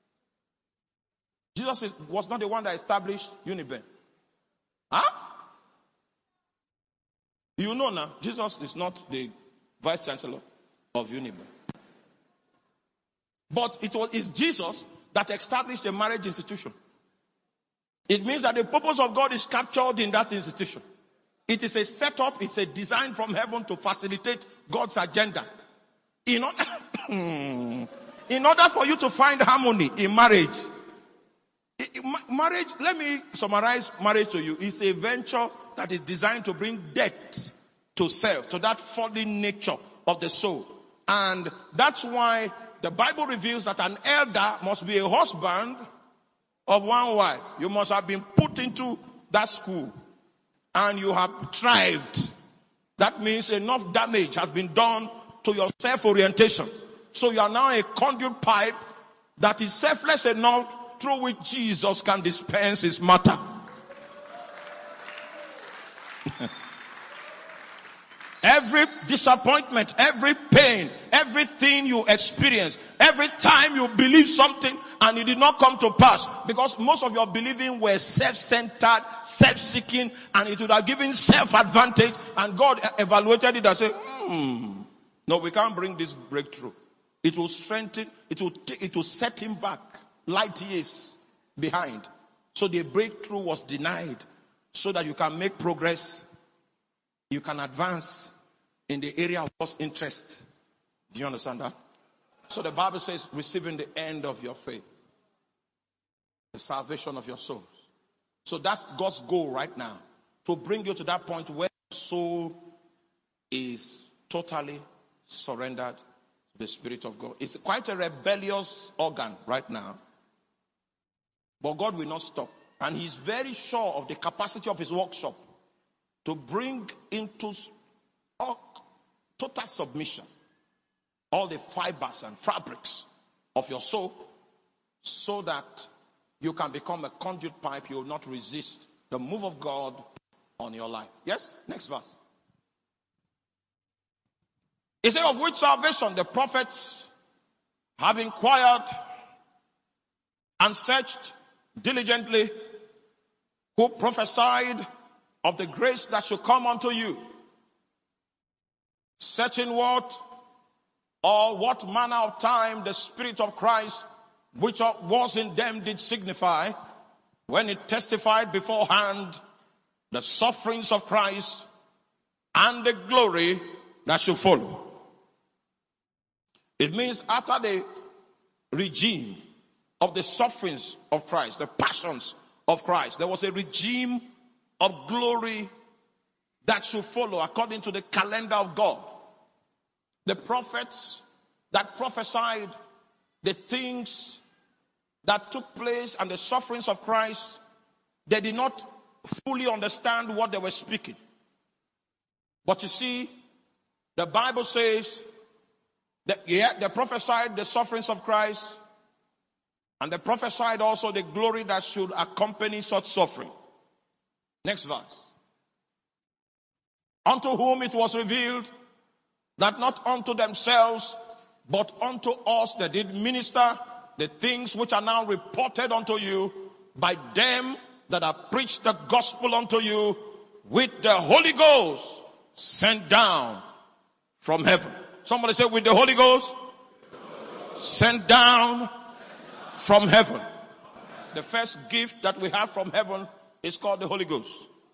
Jesus was not the one that established Uniben. Huh? You know now, Jesus is not the vice chancellor of Uniben. But it's Jesus that established a marriage institution. It means that the purpose of God is captured in that institution. It is a setup, it's a design from heaven to facilitate God's agenda. In order for you to find harmony in marriage, let me summarize marriage to you. It's a venture that is designed to bring death to self, to that fallen nature of the soul. And that's why the Bible reveals that an elder must be a husband of one wife. You must have been put into that school and you have thrived. That means enough damage has been done to your self-orientation. So you are now a conduit pipe that is selfless enough through which Jesus can dispense his matter. Every disappointment, every pain, everything you experience, every time you believe something and it did not come to pass, because most of your believing were self-centered, self-seeking, and it would have given self-advantage, and God evaluated it and said, no, we can't bring this breakthrough. It will strengthen, it will set him back light years behind. So the breakthrough was denied so that you can make progress. You can advance in the area of God's interest. Do you understand that? So the Bible says, receiving the end of your faith. The salvation of your souls. So that's God's goal right now. To bring you to that point where your soul is totally surrendered to the Spirit of God. It's quite a rebellious organ right now. But God will not stop. And he's very sure of the capacity of his workshop to bring into total submission all the fibers and fabrics of your soul so that you can become a conduit pipe. You will not resist the move of God on your life. Yes? Next verse. It says, of which salvation the prophets have inquired and searched diligently, who prophesied of the grace that should come unto you. Searching what? Or what manner of time the Spirit of Christ, which was in them, did signify, when it testified beforehand the sufferings of Christ and the glory that should follow. It means after the regime of the sufferings of Christ, the passions of Christ, there was a regime of glory that should follow according to the calendar of God. The prophets that prophesied the things that took place and the sufferings of Christ, they did not fully understand what they were speaking. But you see, the Bible says that they prophesied the sufferings of Christ, and they prophesied also the glory that should accompany such suffering. Next verse. Unto whom it was revealed that not unto themselves, but unto us they did minister the things which are now reported unto you by them that have preached the gospel unto you with the Holy Ghost sent down from heaven. Somebody say, with the Holy Ghost sent down from heaven. The first gift that we have from heaven is called the Holy Ghost.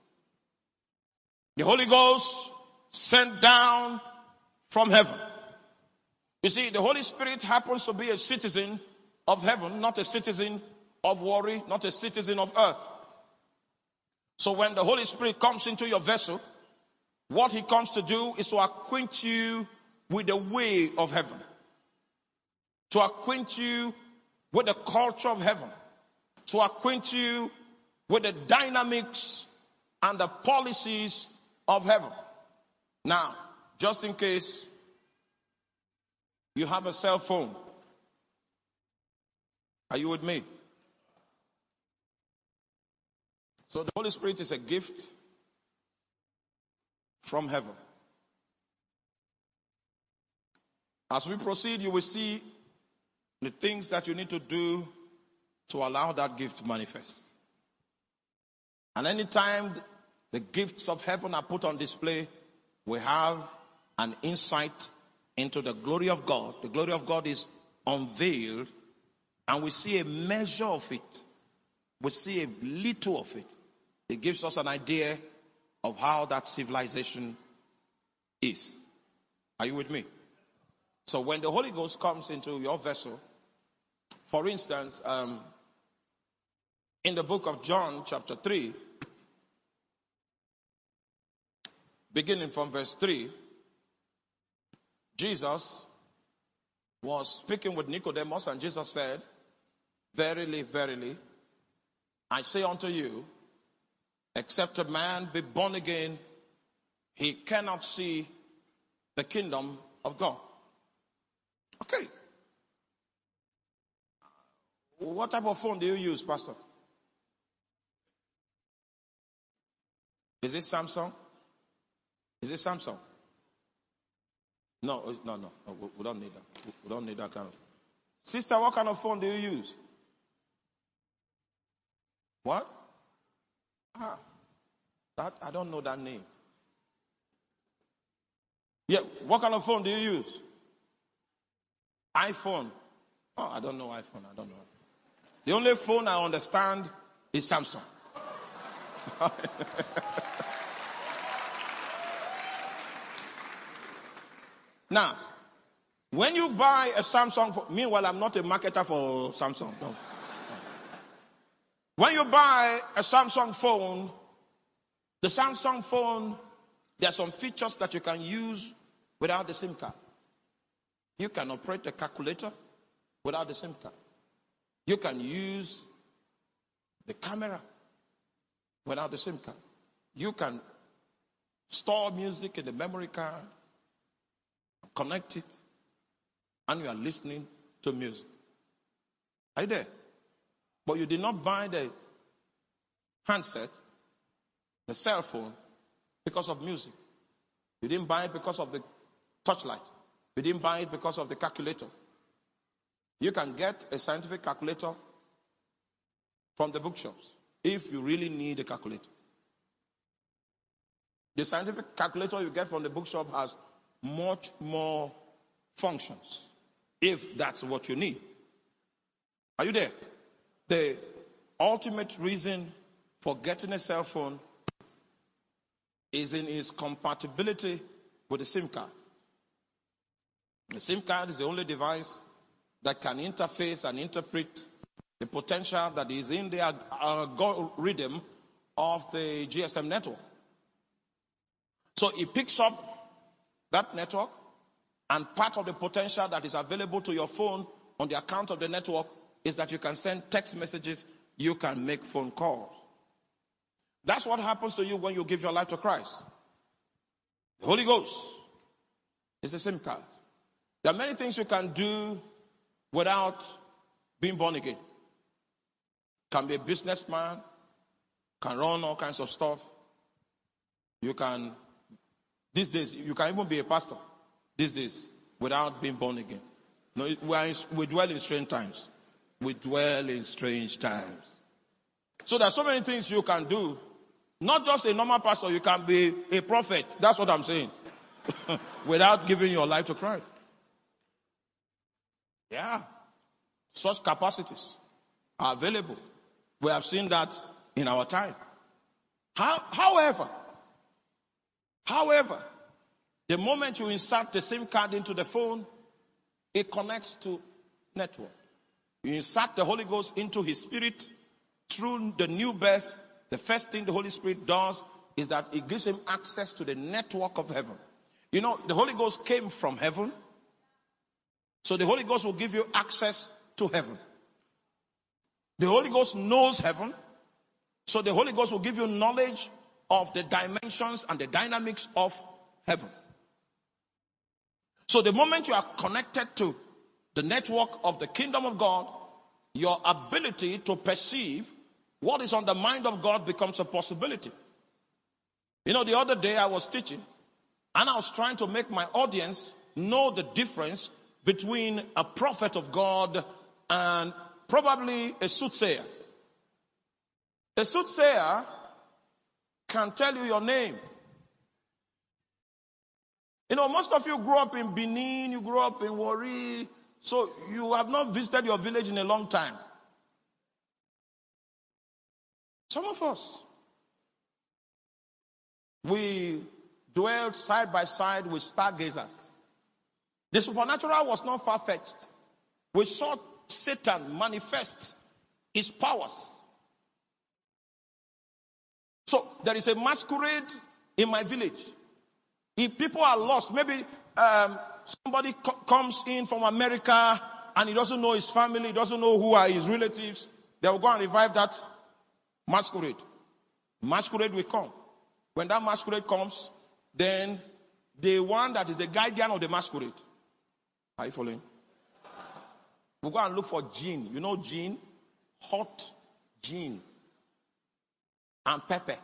The Holy Ghost sent down from heaven. You see, the Holy Spirit happens to be a citizen of heaven, not a citizen of worry, not a citizen of earth. So when the Holy Spirit comes into your vessel, what he comes to do is to acquaint you with the way of heaven. To acquaint you with the culture of heaven. To acquaint you with the dynamics and the policies of heaven. Now, just in case you have a cell phone, are you with me? So the Holy Spirit is a gift from heaven. As we proceed, you will see the things that you need to do to allow that gift to manifest. And anytime the gifts of heaven are put on display, we have an insight into the glory of God. The glory of God is unveiled, and we see a measure of it. We see a little of it. It gives us an idea of how that civilization is. Are you with me? So when the Holy Ghost comes into your vessel, for instance, in the book of John chapter 3, beginning from verse 3, Jesus was speaking with Nicodemus, and Jesus said, "Verily, verily, I say unto you, except a man be born again, he cannot see the kingdom of God." Okay. What type of phone do you use, Pastor? Is it Samsung? Is it Samsung? No, we don't need that. We don't need that kind of. Sister, what kind of phone do you use? What? That I don't know that name. Yeah, what kind of phone do you use? iPhone. Oh, I don't know iPhone. I don't know. The only phone I understand is Samsung. Now, when you buy a Samsung phone, meanwhile, I'm not a marketer for Samsung. No. When you buy a Samsung phone, the Samsung phone, there are some features that you can use without the SIM card. You can operate a calculator without the SIM card. You can use the camera without the SIM card. You can store music in the memory card, connect it, and you are listening to music. Are you there? But you did not buy the handset, the cell phone, because of music. You didn't buy it because of the touchlight. You didn't buy it because of the calculator. You can get a scientific calculator from the bookshops if you really need a calculator. The scientific calculator you get from the bookshop has much more functions, if that's what you need. Are you there? The ultimate reason for getting a cell phone is in its compatibility with the SIM card. The SIM card is the only device that can interface and interpret the potential that is in the algorithm of the GSM network. So it picks up that network, and part of the potential that is available to your phone on the account of the network is that you can send text messages, you can make phone calls. That's what happens to you when you give your life to Christ. The Holy Ghost is the SIM card. There are many things you can do without being born again. Can be a businessman, can run all kinds of stuff. You can, these days, you can even be a pastor these days without being born again. No, we dwell in strange times. We dwell in strange times. So there are so many things you can do. Not just a normal pastor, you can be a prophet. That's what I'm saying. Without giving your life to Christ. Yeah. Such capacities are available. We have seen that in our time. However, the moment you insert the SIM card into the phone, it connects to network. You insert the Holy Ghost into his spirit through the new birth. The first thing the Holy Spirit does is that it gives him access to the network of heaven. You know, the Holy Ghost came from heaven. So the Holy Ghost will give you access to heaven. The Holy Ghost knows heaven. So the Holy Ghost will give you knowledge of the dimensions and the dynamics of heaven. So the moment you are connected to the network of the kingdom of God, your ability to perceive what is on the mind of God becomes a possibility. You know, the other day I was teaching and I was trying to make my audience know the difference between a prophet of God and probably a soothsayer. A soothsayer can tell you your name. You know, most of you grew up in Benin, you grew up in Warri, so you have not visited your village in a long time. Some of us, we dwelled side by side with stargazers. The supernatural was not far-fetched. We saw Satan manifest his powers. So there is a masquerade in my village. If people are lost, maybe somebody comes in from America and he doesn't know his family, he doesn't know who are his relatives, they will go and revive that masquerade. Masquerade will come. When that masquerade comes, then the one that is the guardian of the masquerade. Are you following? We'll go and look for gin. You know gin? Hot gin. And pepper.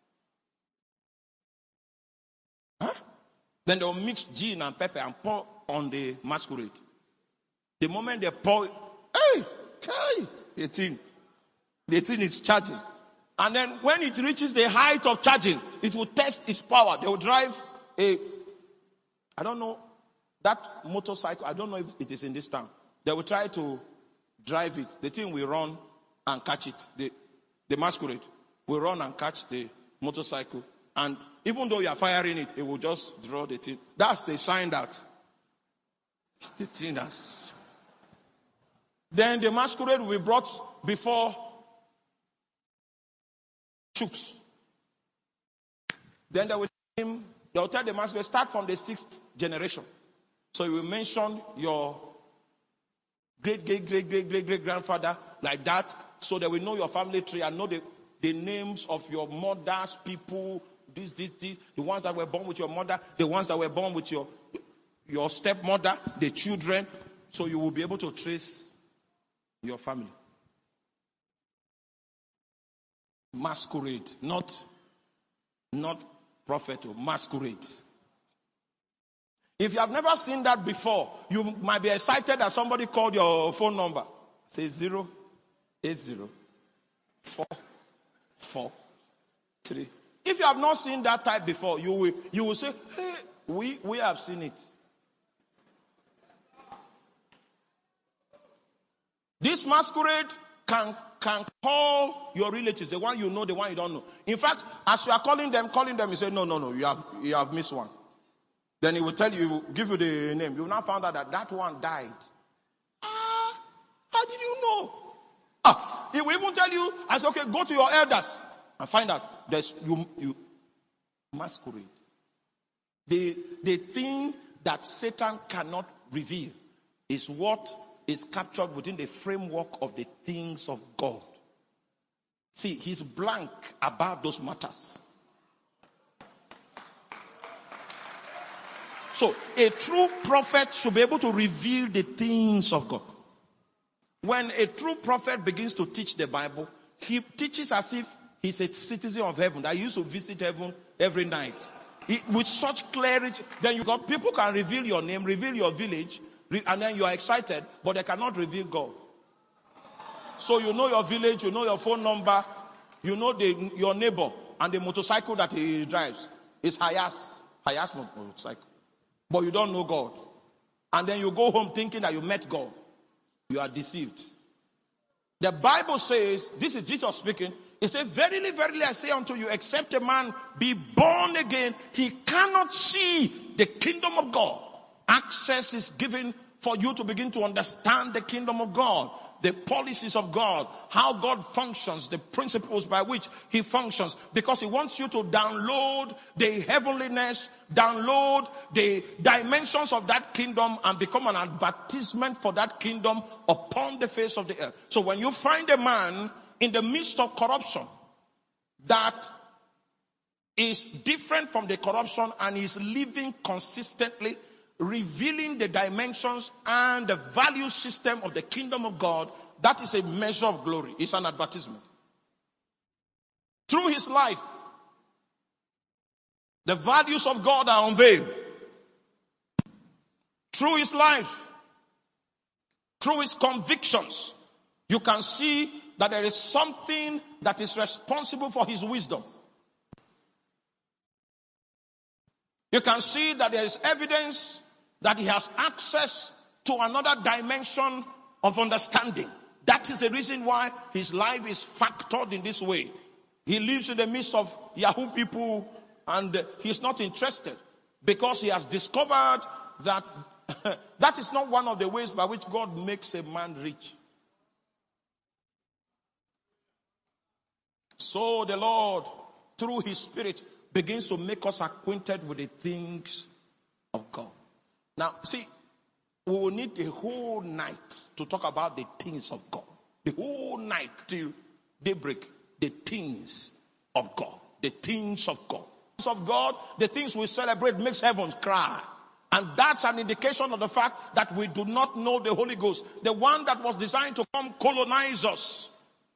Huh? Then they'll mix gin and pepper and pour on the masquerade. The moment they pour, the thing is charging. And then when it reaches the height of charging, it will test its power. They will drive I don't know, that motorcycle, I don't know if it is in this town. They will try to drive it. The thing will run and catch it. The masquerade will run and catch the motorcycle. And even though you are firing it, it will just draw the thing. That's the sign that the thing has. Then the masquerade will be brought before Chooks. Then they will tell the masquerade, start from the 6th generation. So you will mention your great grandfather like that, so they will know your family tree and know the names of your mother's people, this, the ones that were born with your mother, the ones that were born with your stepmother, the children, so you will be able to trace your family. Masquerade, not prophet, or masquerade. If you have never seen that before, you might be excited that somebody called your phone number. Say 080-443. If you have not seen that type before, you will say, hey, we have seen it. This masquerade can call your relatives, the one you know, the one you don't know. In fact, as you are calling them, you say, no, you have missed one. Then he will tell you, give you the name. You will now find out that one died. How did you know? He will even tell you, I say, okay, go to your elders and find out. There's you masquerade. The thing that Satan cannot reveal is what is captured within the framework of the things of God. See, he's blank about those matters. So, a true prophet should be able to reveal the things of God. When a true prophet begins to teach the Bible, he teaches as if he's a citizen of heaven that used to visit heaven every night. With such clarity, then you got people can reveal your name, reveal your village, and then you are excited, but they cannot reveal God. So you know your village, you know your phone number, you know your neighbor, and the motorcycle that he drives is Hayas motorcycle. But you don't know God. And then you go home thinking that you met God. You are deceived. The Bible says, this is Jesus speaking, it says, verily, verily, I say unto you, except a man be born again, he cannot see the kingdom of God. Access is given for you to begin to understand the kingdom of God. the policies of God, how God functions, the principles by which he functions, because he wants you to download the heavenliness, download the dimensions of that kingdom and become an advertisement for that kingdom upon the face of the earth. So when you find a man in the midst of corruption that is different from the corruption and is living consistently, revealing the dimensions and the value system of the kingdom of God, that is a measure of glory. It's an advertisement. Through his life, the values of God are unveiled. Through his life, through his convictions, you can see that there is something that is responsible for his wisdom. You can see that there is evidence that he has access to another dimension of understanding. That is the reason why his life is factored in this way. He lives in the midst of Yahoo people and he's not interested because he has discovered that that is not one of the ways by which God makes a man rich. So the Lord, through his Spirit, begins to make us acquainted with the things of God. Now, see, we will need a whole night to talk about the things of God. The whole night till daybreak, the things of God. The things of God. The things of God, the things we celebrate makes heavens cry. And that's an indication of the fact that we do not know the Holy Ghost. The one that was designed to come colonize us.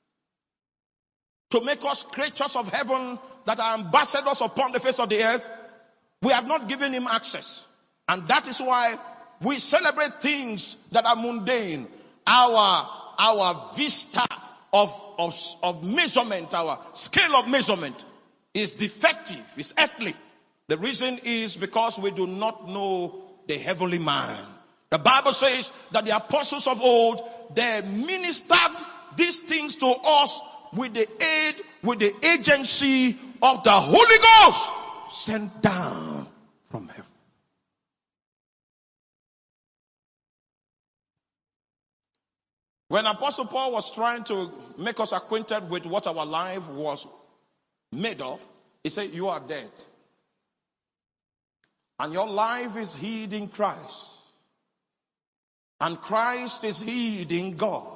To make us creatures of heaven that are ambassadors upon the face of the earth. We have not given him access. And that is why we celebrate things that are mundane. Our vista of measurement, our scale of measurement is defective, is earthly. The reason is because we do not know the heavenly man. The Bible says that the apostles of old, they ministered these things to us with the aid, with the agency of the Holy Ghost sent down from heaven. When Apostle Paul was trying to make us acquainted with what our life was made of, he said, you are dead. And your life is hid in Christ. And Christ is hid in God.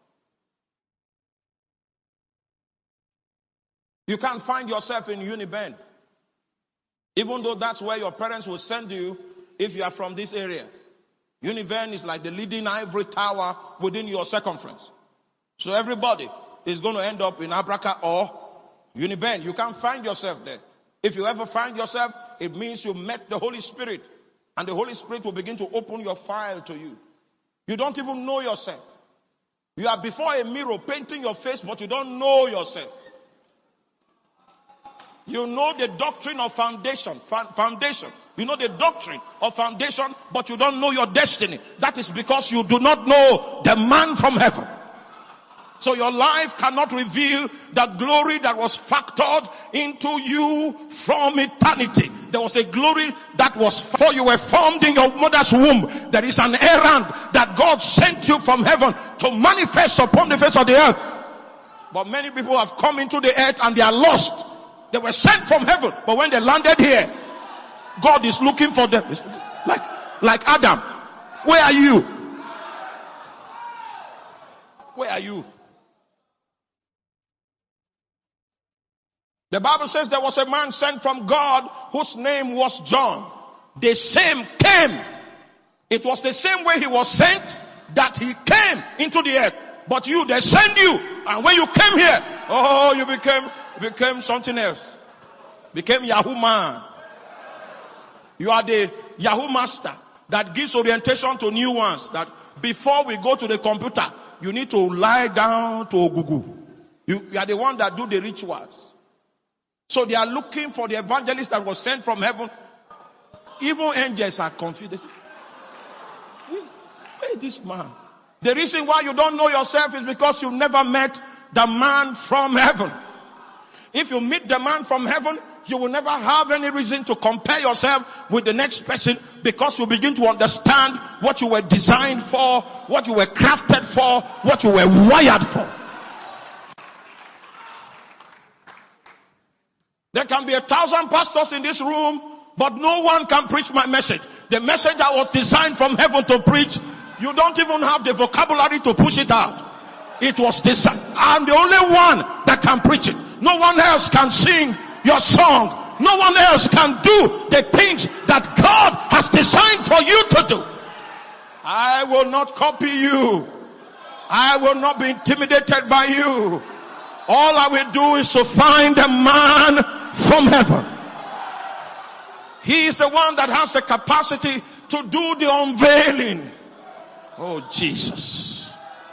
You can't find yourself in Uniben. Even though that's where your parents will send you if you are from this area. Uniben is like the leading ivory tower within your circumference. So everybody is going to end up in Abraka or Uniben. You can't find yourself there. If you ever find yourself, it means you met the Holy Spirit. And the Holy Spirit will begin to open your file to you. You don't even know yourself. You are before a mirror painting your face, but you don't know yourself. You know the doctrine of foundation. You know the doctrine of foundation, but you don't know your destiny. That is because you do not know the man from heaven. So your life cannot reveal the glory that was factored into you from eternity. There was a glory that was before you were formed in your mother's womb. There is an errand that God sent you from heaven to manifest upon the face of the earth. But many people have come into the earth and they are lost. They were sent from heaven, but when they landed here, God is looking for them. Like Adam. Where are you? Where are you? The Bible says there was a man sent from God whose name was John. The same came. It was the same way he was sent that he came into the earth. But you, they send you. And when you came here, you became something else. Became Yahoo man. You are the Yahoo master that gives orientation to new ones. That before we go to the computer, you need to lie down to Ogugu. You are the one that do the rituals. So they are looking for the evangelist that was sent from heaven. Even angels are confused. Where is this man? The reason why you don't know yourself is because you never met the man from heaven. If you meet the man from heaven, you will never have any reason to compare yourself with the next person, because you begin to understand what you were designed for, what you were crafted for, what you were wired for. There can be 1,000 pastors in this room, but no one can preach my message. The message I was designed from heaven to preach, you don't even have the vocabulary to push it out. It was designed. I'm the only one that can preach it. No one else can sing your song. No one else can do the things that God has designed for you to do. I will not copy you. I will not be intimidated by you. All I will do is to find a man from heaven. He is the one that has the capacity to do the unveiling. Oh, Jesus.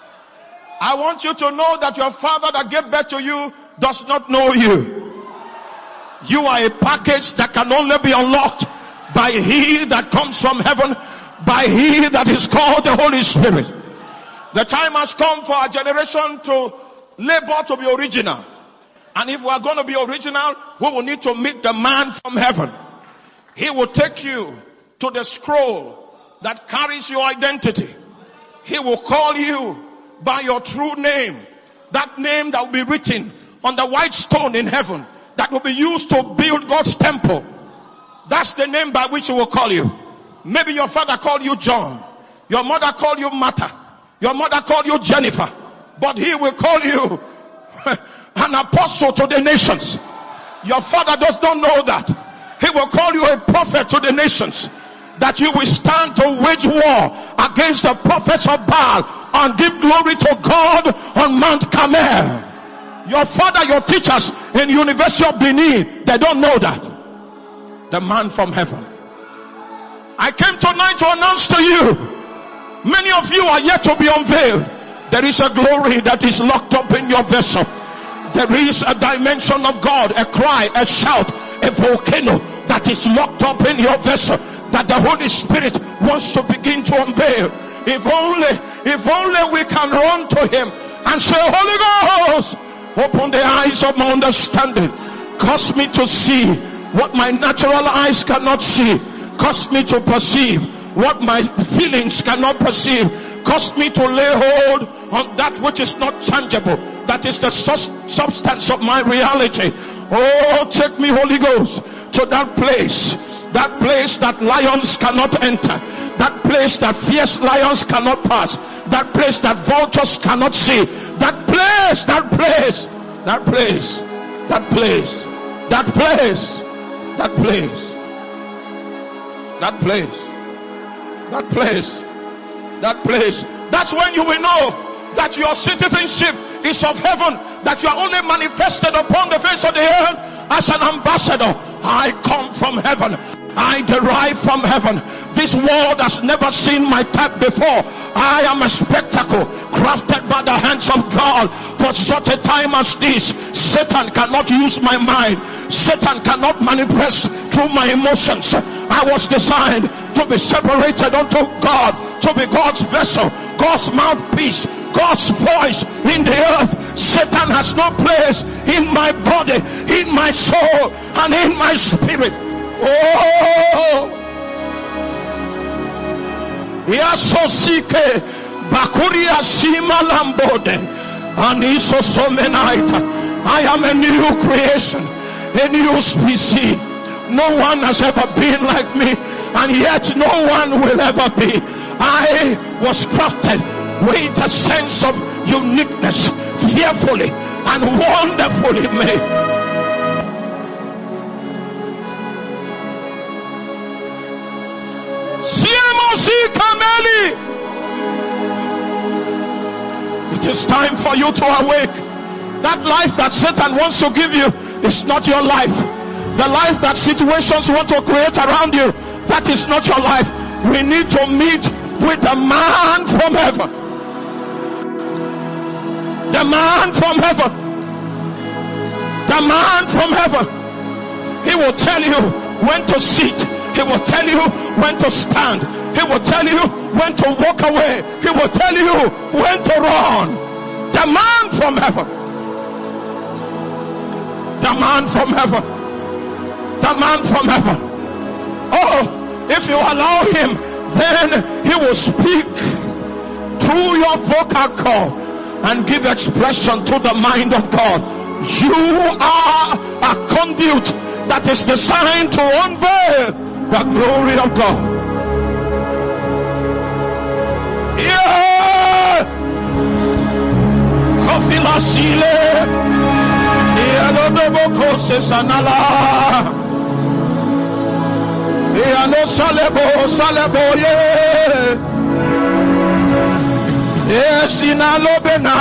I want you to know that your father that gave birth to you does not know you. You are a package that can only be unlocked by he that comes from heaven, by he that is called the Holy Spirit. The time has come for our generation to labor to be original. And if we are going to be original, we will need to meet the man from heaven. He will take you to the scroll that carries your identity. He will call you by your true name. That name that will be written on the white stone in heaven, that will be used to build God's temple. That's the name by which he will call you. Maybe your father called you John. Your mother called you Martha. Your mother called you Jennifer. But he will call you an apostle to the nations. Your father does not know that. He will call you a prophet to the nations. That you will stand to wage war against the prophets of Baal and give glory to God on Mount Carmel. Your father, your teachers in University of Benin, they don't know that. The man from heaven. I came tonight to announce to you, many of you are yet to be unveiled. There is a glory that is locked up in your vessel. There is a dimension of God, a cry, a shout, a volcano that is locked up in your vessel, that the Holy Spirit wants to begin to unveil. If only we can run to him and say, Holy Ghost, open the eyes of my understanding. Cause me to see what my natural eyes cannot see. Cause me to perceive what my feelings cannot perceive. Cause me to lay hold on that which is not tangible. That is the substance of my reality. Oh, take me, Holy Ghost, to that place that lions cannot enter. That place that fierce lions cannot pass. That place that vultures cannot see. That place. That's when you will know that your citizenship is of heaven, that you are only manifested upon the face of the earth as an ambassador. I come from heaven. I derive from heaven. This world has never seen my type before. I am a spectacle crafted by the hands of God for such a time as this. Satan cannot use my mind. Satan cannot manifest through my emotions. I was designed to be separated unto God, to be God's vessel, God's mouthpiece, God's voice in the earth. Satan has no place in my body, in my soul, and in my spirit. Oh, Yasosike Bakuria Sima Lambode Aniso Somenaita. I am a new creation, a new species. No one has ever been like me, and yet no one will ever be. I was crafted with a sense of uniqueness, fearfully and wonderfully made. It is time for you to awake. That life that Satan wants to give you is not your life. The life that situations want to create around you, that is not your life. We need to meet with the man from heaven. The man from heaven. The man from heaven. He will tell you when to sit. He will tell you when to stand. He will tell you when to walk away. He will tell you when to run. The man from heaven. The man from heaven. the man from heaven. Oh, if you allow him, then he will speak through your vocal cord and give expression to the mind of God. You are a conduit that is designed to unveil the glory of God. Yeah. Kofila sile. Yalodoboko sesanala. Yano salebo ye. Yes, inalobena.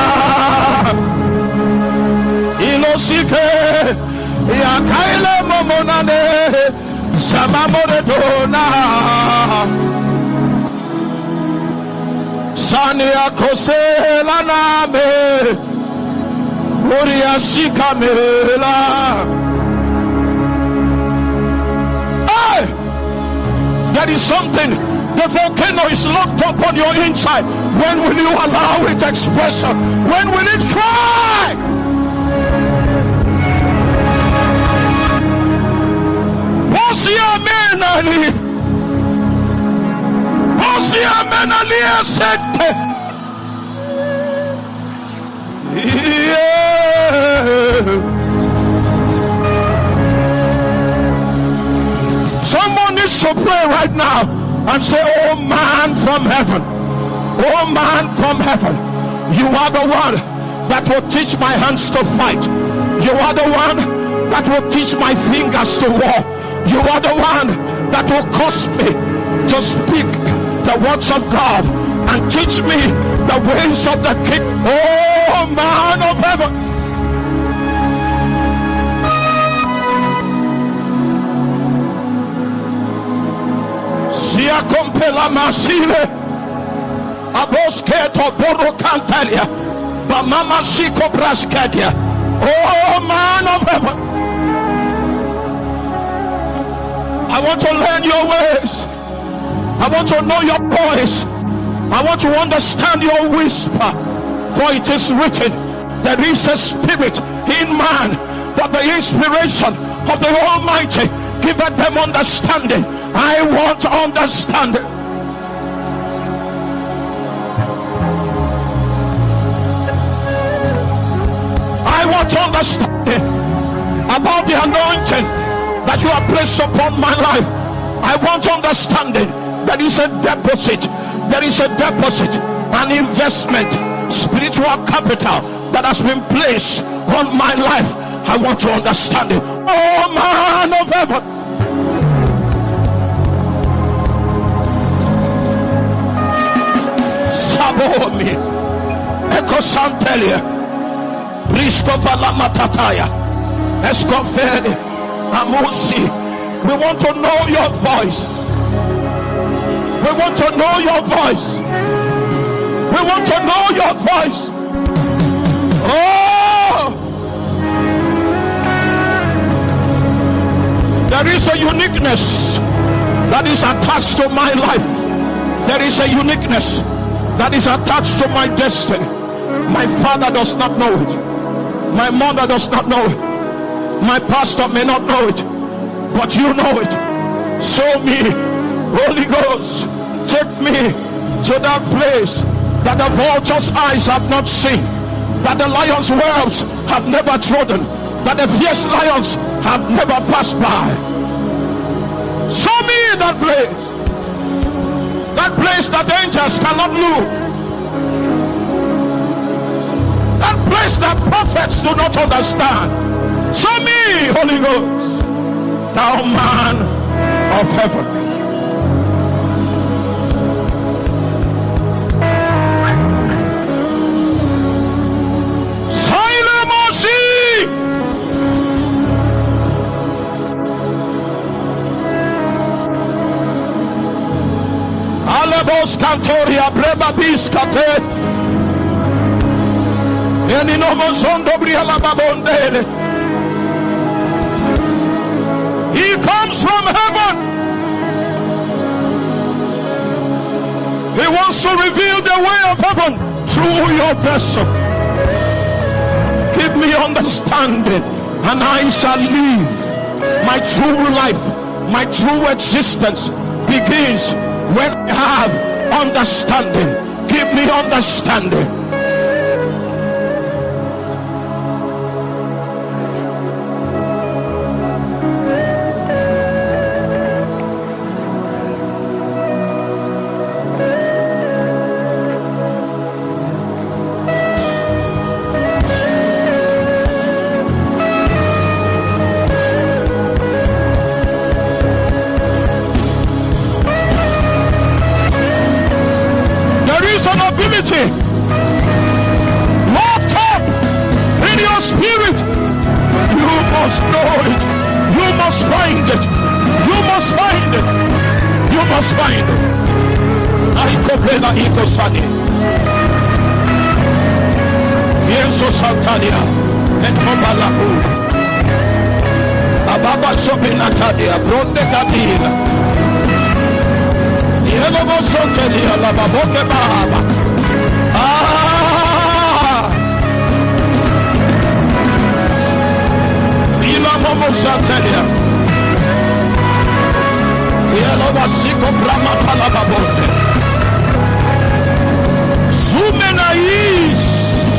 Ilosike. Yakaile momonane. Samamoredona. Sania kosela name. Uria shikamela. Hey! There is something. The volcano is locked up on your inside. When will you allow it expression? When will it cry? Osia menali. Osia menali asete. Someone needs to pray right now and say, oh man from heaven, oh man from heaven, you are the one that will teach my hands to fight. You are the one that will teach my fingers to war. You are the one that will cause me to speak the words of God and teach me the ways of the King. Oh man of heaven. Sia compela masile abosketo boro cantalia ba mama siko braskedia. Oh man of heaven, I want to learn your ways. I want to know your voice. I want to understand your whisper. For it is written, there is a spirit in man, but the inspiration of the Almighty giveth them understanding. I want understanding. I want understanding about the anointing that you have placed upon my life. I want understanding. There is a deposit. There is a deposit, an investment, spiritual capital that has been placed on my life. I want to understand it. Oh man of heaven. Sabomi. Eko Santelia. Christopher Lamatataya. Escofeli. Amusi. We want to know your voice. We want to know your voice. We want to know your voice. Oh! There is a uniqueness that is attached to my life. There is a uniqueness that is attached to my destiny. My father does not know it. My mother does not know it. My pastor may not know it. But you know it. Show me, Holy Ghost. Take me to that place that the vulture's eyes have not seen, that the lion's whelps have never trodden, that the fierce lions have never passed by. Show me that place that angels cannot look, that place that prophets do not understand. Show me, Holy Ghost, thou man of heaven. Alebos cantoria breba biscate eninomosondo briala babondele. He comes from heaven. He wants to reveal the way of heaven through your vessel. Give me understanding and I shall live. My true life, my true existence begins when I have understanding. Give me understanding. Locked up in your spirit. You must know it. You must find it. You must find it. You must find it. Aikopela ikosani. Yenso Santalia. Entobalaku. Ababa Sopinatadia. Bronde Gadila. Yelobo Santalia. Lababoke Baba. Ila momo santelia. Yelo basiko brama palababonde. Zumenais.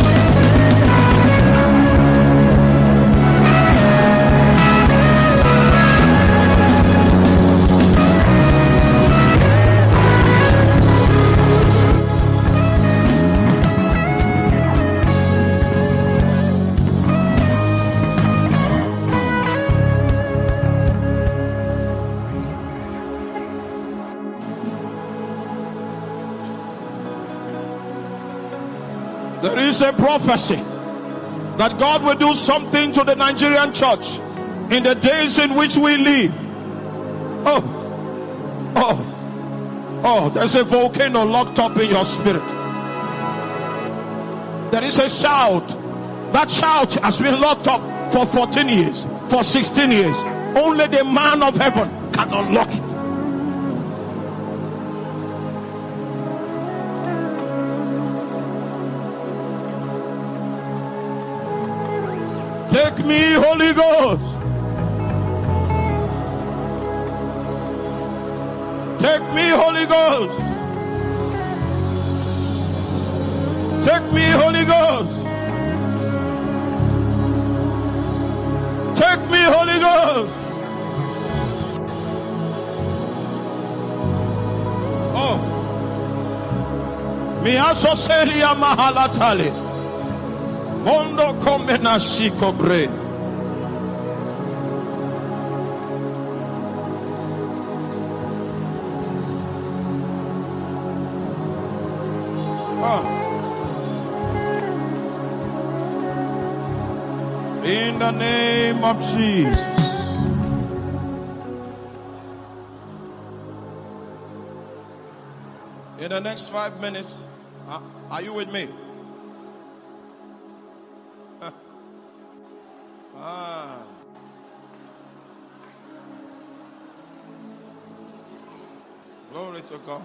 There is a prophecy that God will do something to the Nigerian church in the days in which we live. There's a volcano locked up in your spirit. There is a shout. That shout has been locked up for 14 years, for 16 years. Only the man of heaven can unlock it. Take me, Holy Ghost. Take me, Holy Ghost. Take me, Holy Ghost. Take me, Holy Ghost. Oh. Mi asoselia mahalatali. Mondo come nasiko bre. In the name of Jesus. In the next 5 minutes, are you with me? Glory to God.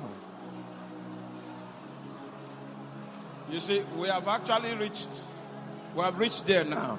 You see, we have reached there now.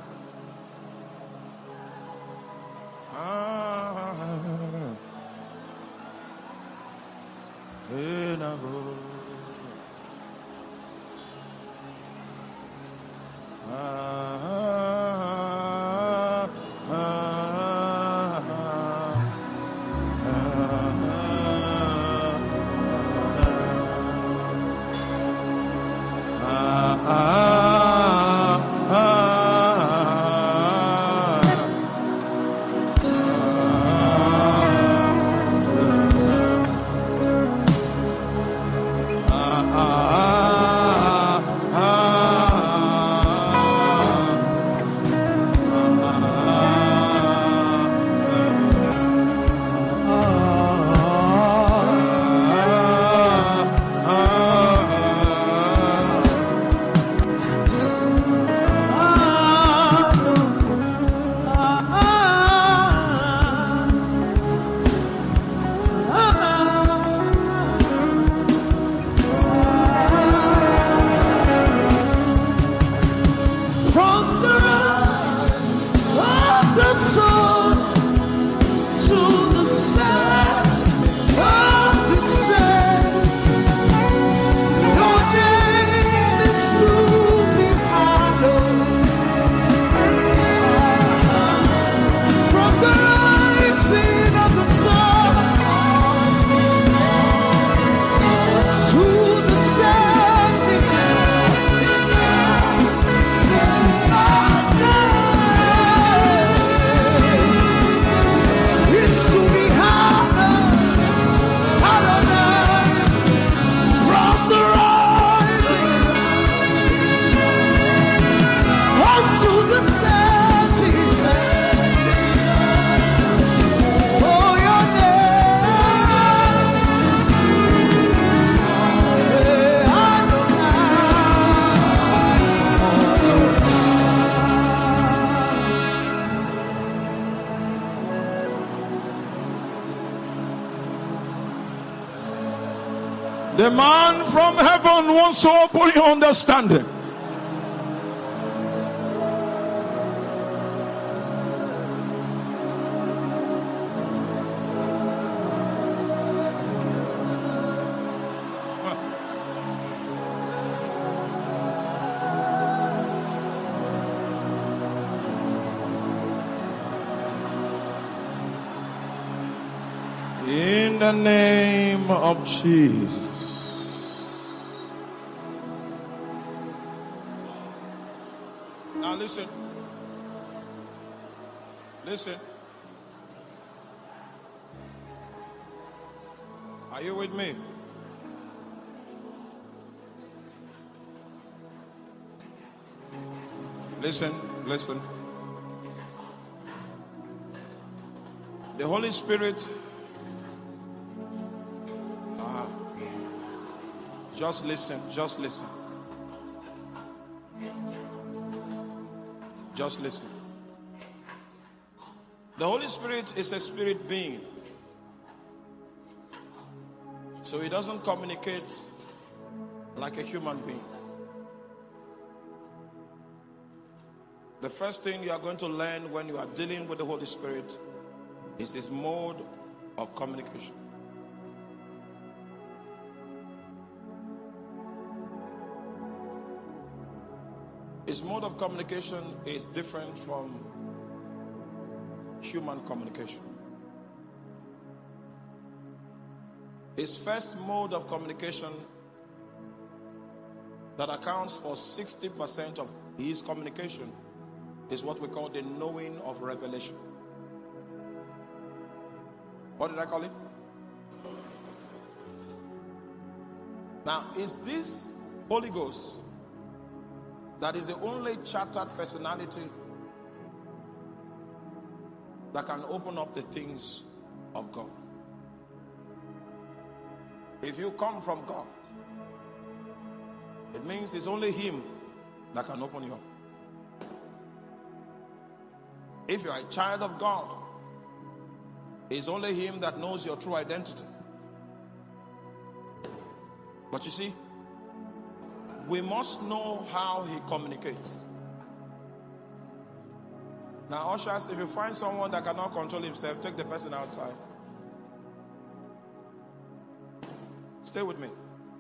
The man from heaven wants to open your understanding. In the name of Jesus. Now listen. Listen. Are you with me? Listen, listen. The Holy Spirit, just listen, just listen. Just listen. The Holy Spirit is a spirit being. So he doesn't communicate like a human being. The first thing you are going to learn when you are dealing with the Holy Spirit is his mode of communication. His mode of communication is different from human communication. His first mode of communication that accounts for 60% of his communication is what we call the knowing of revelation. What did I call it? Now, is this Holy Ghost that is the only chartered personality that can open up the things of God? If you come from God, it means it's only him that can open you up. If you are a child of God, it's only him that knows your true identity. But you see, we must know how he communicates. Now, ushers, if you find someone that cannot control himself, take the person outside. Stay with me.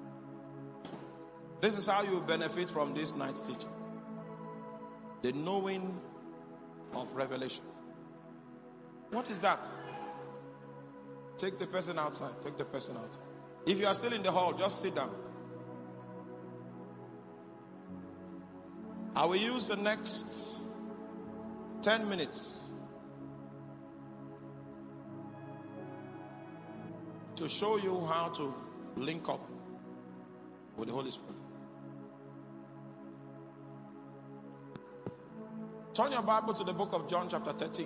This is how you benefit from this night's teaching. The knowing of revelation. What is that? Take the person outside. Take the person outside. If you are still in the hall, just sit down. I will use the next 10 minutes to show you how to link up with the Holy Spirit. Turn your Bible to the book of John chapter 13.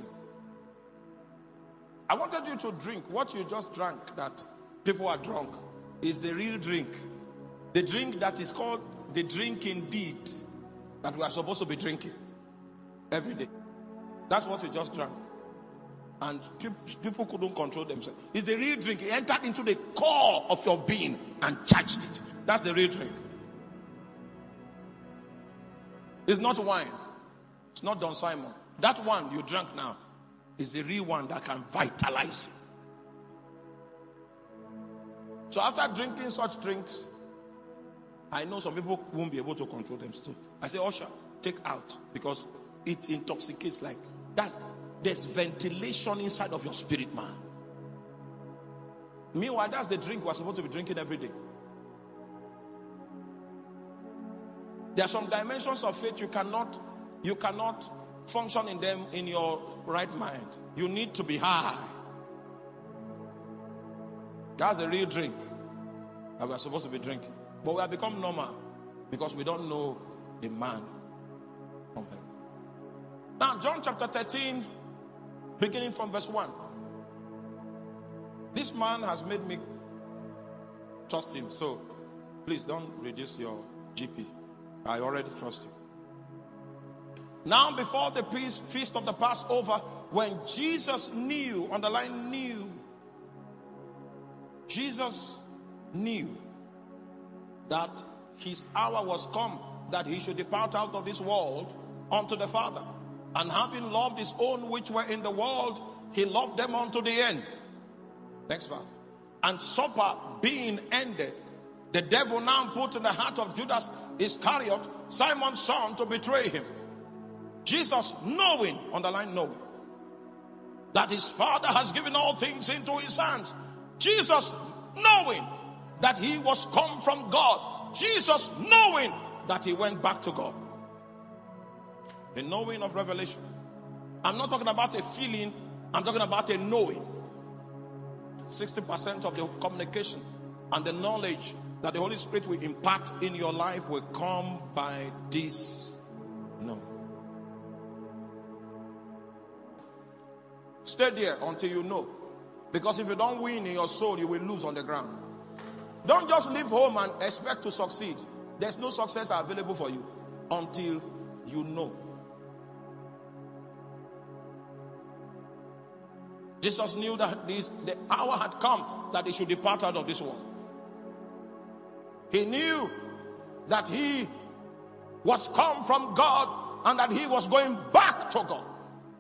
I wanted you to drink what you just drank, that people are drunk, is the real drink. The drink that is called the drink indeed, that we are supposed to be drinking every day. That's what you just drank. And people couldn't control themselves. It's the real drink. It entered into the core of your being and charged it. That's the real drink. It's not wine. It's not Don Simon. That one you drank now is the real one that can vitalize you. So after drinking such drinks, I know some people won't be able to control themselves. I say, usher, take out, because it intoxicates like that. There's ventilation inside of your spirit, man. Meanwhile, that's the drink we're supposed to be drinking every day. There are some dimensions of faith you cannot function in them in your right mind. You need to be high. That's the real drink that we're supposed to be drinking. But we have become normal because we don't know the man from heaven. Now, John chapter 13, beginning from verse 1. This man has made me trust him. So, please don't reduce your GP. I already trust you. Now, before the feast of the Passover, when Jesus knew, underline knew, Jesus knew that his hour was come, that he should depart out of this world unto the Father. And having loved his own which were in the world, he loved them unto the end. Next verse. And supper being ended, the devil now put in the heart of Judas Iscariot, Simon's son, to betray him. Jesus, knowing, underline knowing, that his Father has given all things into his hands. Jesus, knowing that he was come from God. Jesus, knowing that he went back to God. The knowing of revelation. I'm not talking about a feeling, I'm talking about a knowing. 60% of the communication and the knowledge that the Holy Spirit will impart in your life will come by this knowing. Stay there until you know. Because if you don't win in your soul, you will lose on the ground. Don't just leave home and expect to succeed. There's no success available for you until you know. Jesus knew that the hour had come that he should depart out of this world. He knew that he was come from God and that he was going back to God.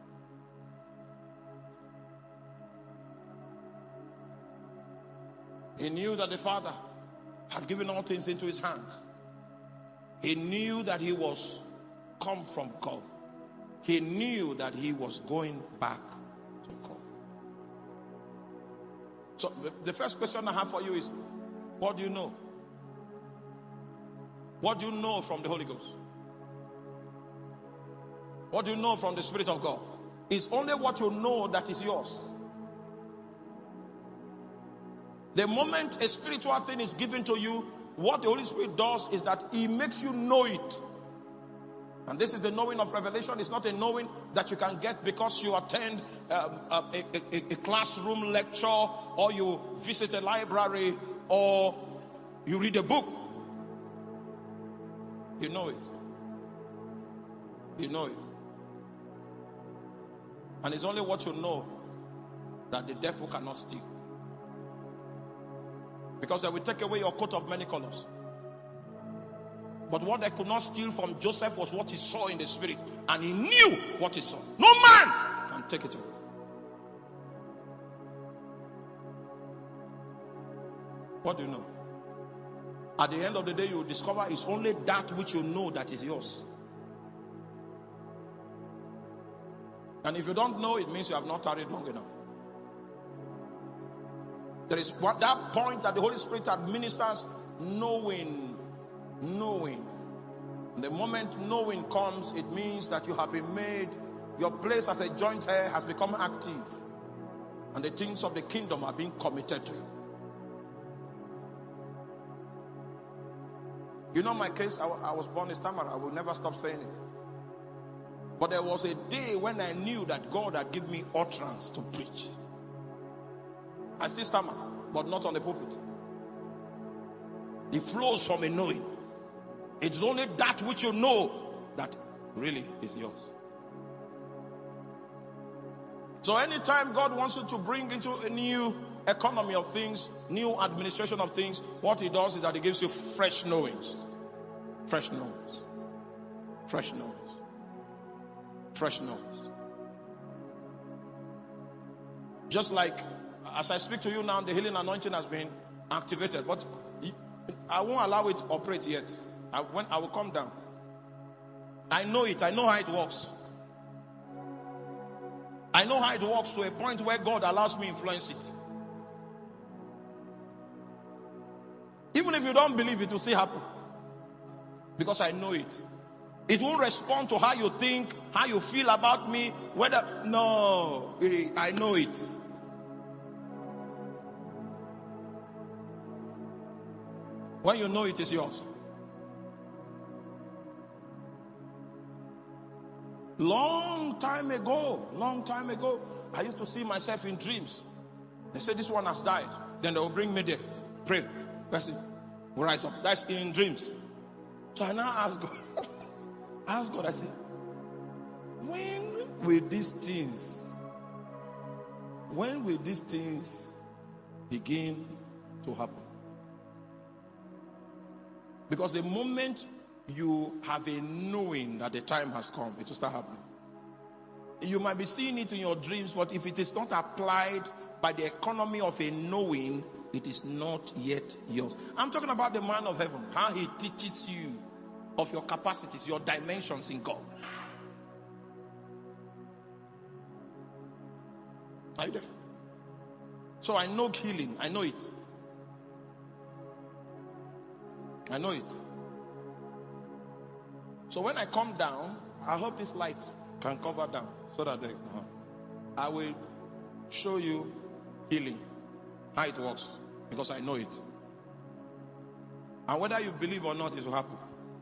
He knew that the Father had given all things into his hands. He knew that he was come from God. He knew that he was going back to God. So the first question I have for you is, what do you know? What do you know from the Holy Ghost? What do you know from the Spirit of God? It's only what you know that is yours. The moment a spiritual thing is given to you, what the Holy Spirit does is that he makes you know it. And this is the knowing of revelation. It's not a knowing that you can get because you attend a classroom lecture, or you visit a library, or you read a book. You know it. You know it. And it's only what you know that the devil cannot steal. Because they will take away your coat of many colors. But what they could not steal from Joseph was what he saw in the spirit. And he knew what he saw. No man can take it away. What do you know? At the end of the day, you will discover it's only that which you know that is yours. And if you don't know, it means you have not tarried long enough. There is that point that the Holy Spirit administers knowing. Knowing. The moment knowing comes, it means that you have been made, your place as a joint heir has become active. And the things of the kingdom are being committed to you. You know my case, I was born a stammerer. I will never stop saying it. But there was a day when I knew that God had given me utterance to preach. I still stammer, but not on the pulpit. It flows from a knowing. It's only that which you know that really is yours. So anytime God wants you to bring into a new economy of things, new administration of things, what he does is that he gives you fresh knowings. Fresh knowings. Fresh knowings. Fresh knowings. Just like as I speak to you now, the healing anointing has been activated. But I won't allow it to operate yet. When I will come down. I know it. I know how it works. I know how it works to a point where God allows me to influence it. Even if you don't believe it will still happen. Because I know it. It won't respond to how you think, how you feel about me, whether, no, I know it. When you know it is yours. Long time ago, I used to see myself in dreams. They say this one has died. Then they will bring me there. Pray. Person will rise up. That's in dreams. So I now ask God, I say, when will these things begin to happen? Because the moment you have a knowing that the time has come, it will start happening. You might be seeing it in your dreams, but if it is not applied by the economy of a knowing, it is not yet yours. I'm talking about the man of heaven, how he teaches you of your capacities, your dimensions in God. Are you there? So I know healing. I know it. I know it. So when I come down, I hope this light can cover down so that I will show you healing, how it works, because I know it. And whether you believe or not, it will happen.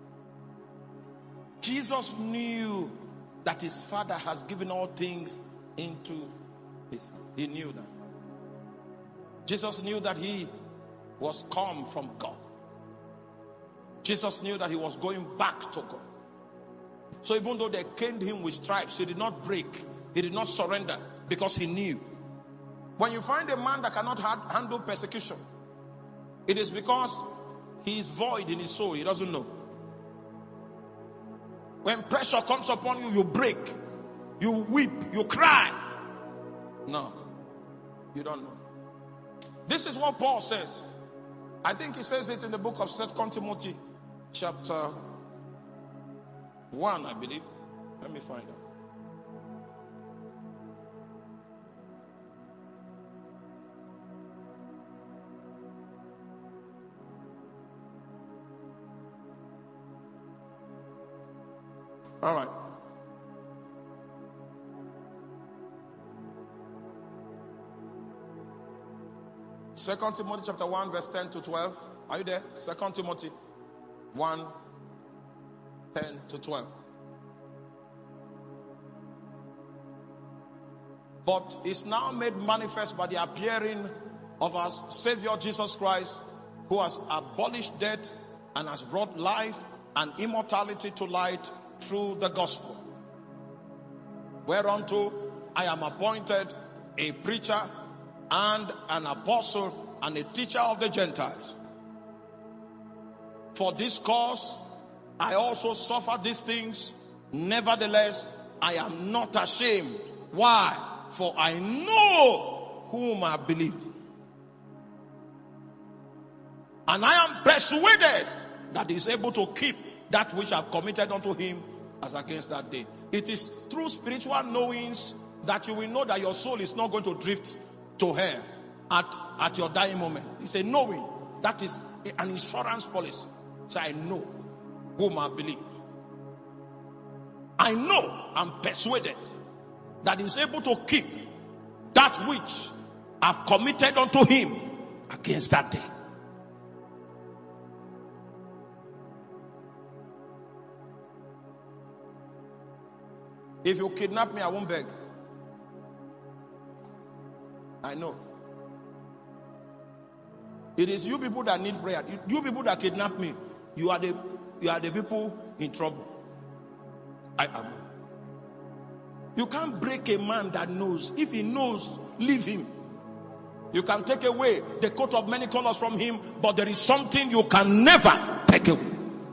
Jesus knew that his Father has given all things into his hand. He knew that. Jesus knew that he was come from God. Jesus knew that he was going back to God. So even though they caned him with stripes, he did not break. He did not surrender because he knew. When you find a man that cannot handle persecution, it is because he is void in his soul. He doesn't know. When pressure comes upon you, you break. You weep. You cry. No. You don't know. This is what Paul says. I think he says it in the book of 2 Timothy chapter 1, I believe. Let me find out. All right. Second Timothy chapter 1 verse 10 to 12. Are you there? 2 Timothy 1, 10 to 12. But is now made manifest by the appearing of our Savior Jesus Christ, who has abolished death and has brought life and immortality to light through the gospel. Whereunto I am appointed a preacher and an apostle and a teacher of the Gentiles. For this cause I also suffer these things. Nevertheless, I am not ashamed. Why? For I know whom I believe. And I am persuaded that he is able to keep that which I have committed unto him as against that day. It is through spiritual knowings that you will know that your soul is not going to drift to hell at your dying moment. It's a knowing. That is an insurance policy. So I know whom I believe. I know, I'm persuaded that he is able to keep that which I've committed unto him against that day. If you kidnap me, I won't beg. I know. It is you people that need prayer. You people that kidnap me, you are the people in trouble. I am. You can't break a man that knows. If he knows, leave him. You can take away the coat of many colors from him, but there is something you can never take away.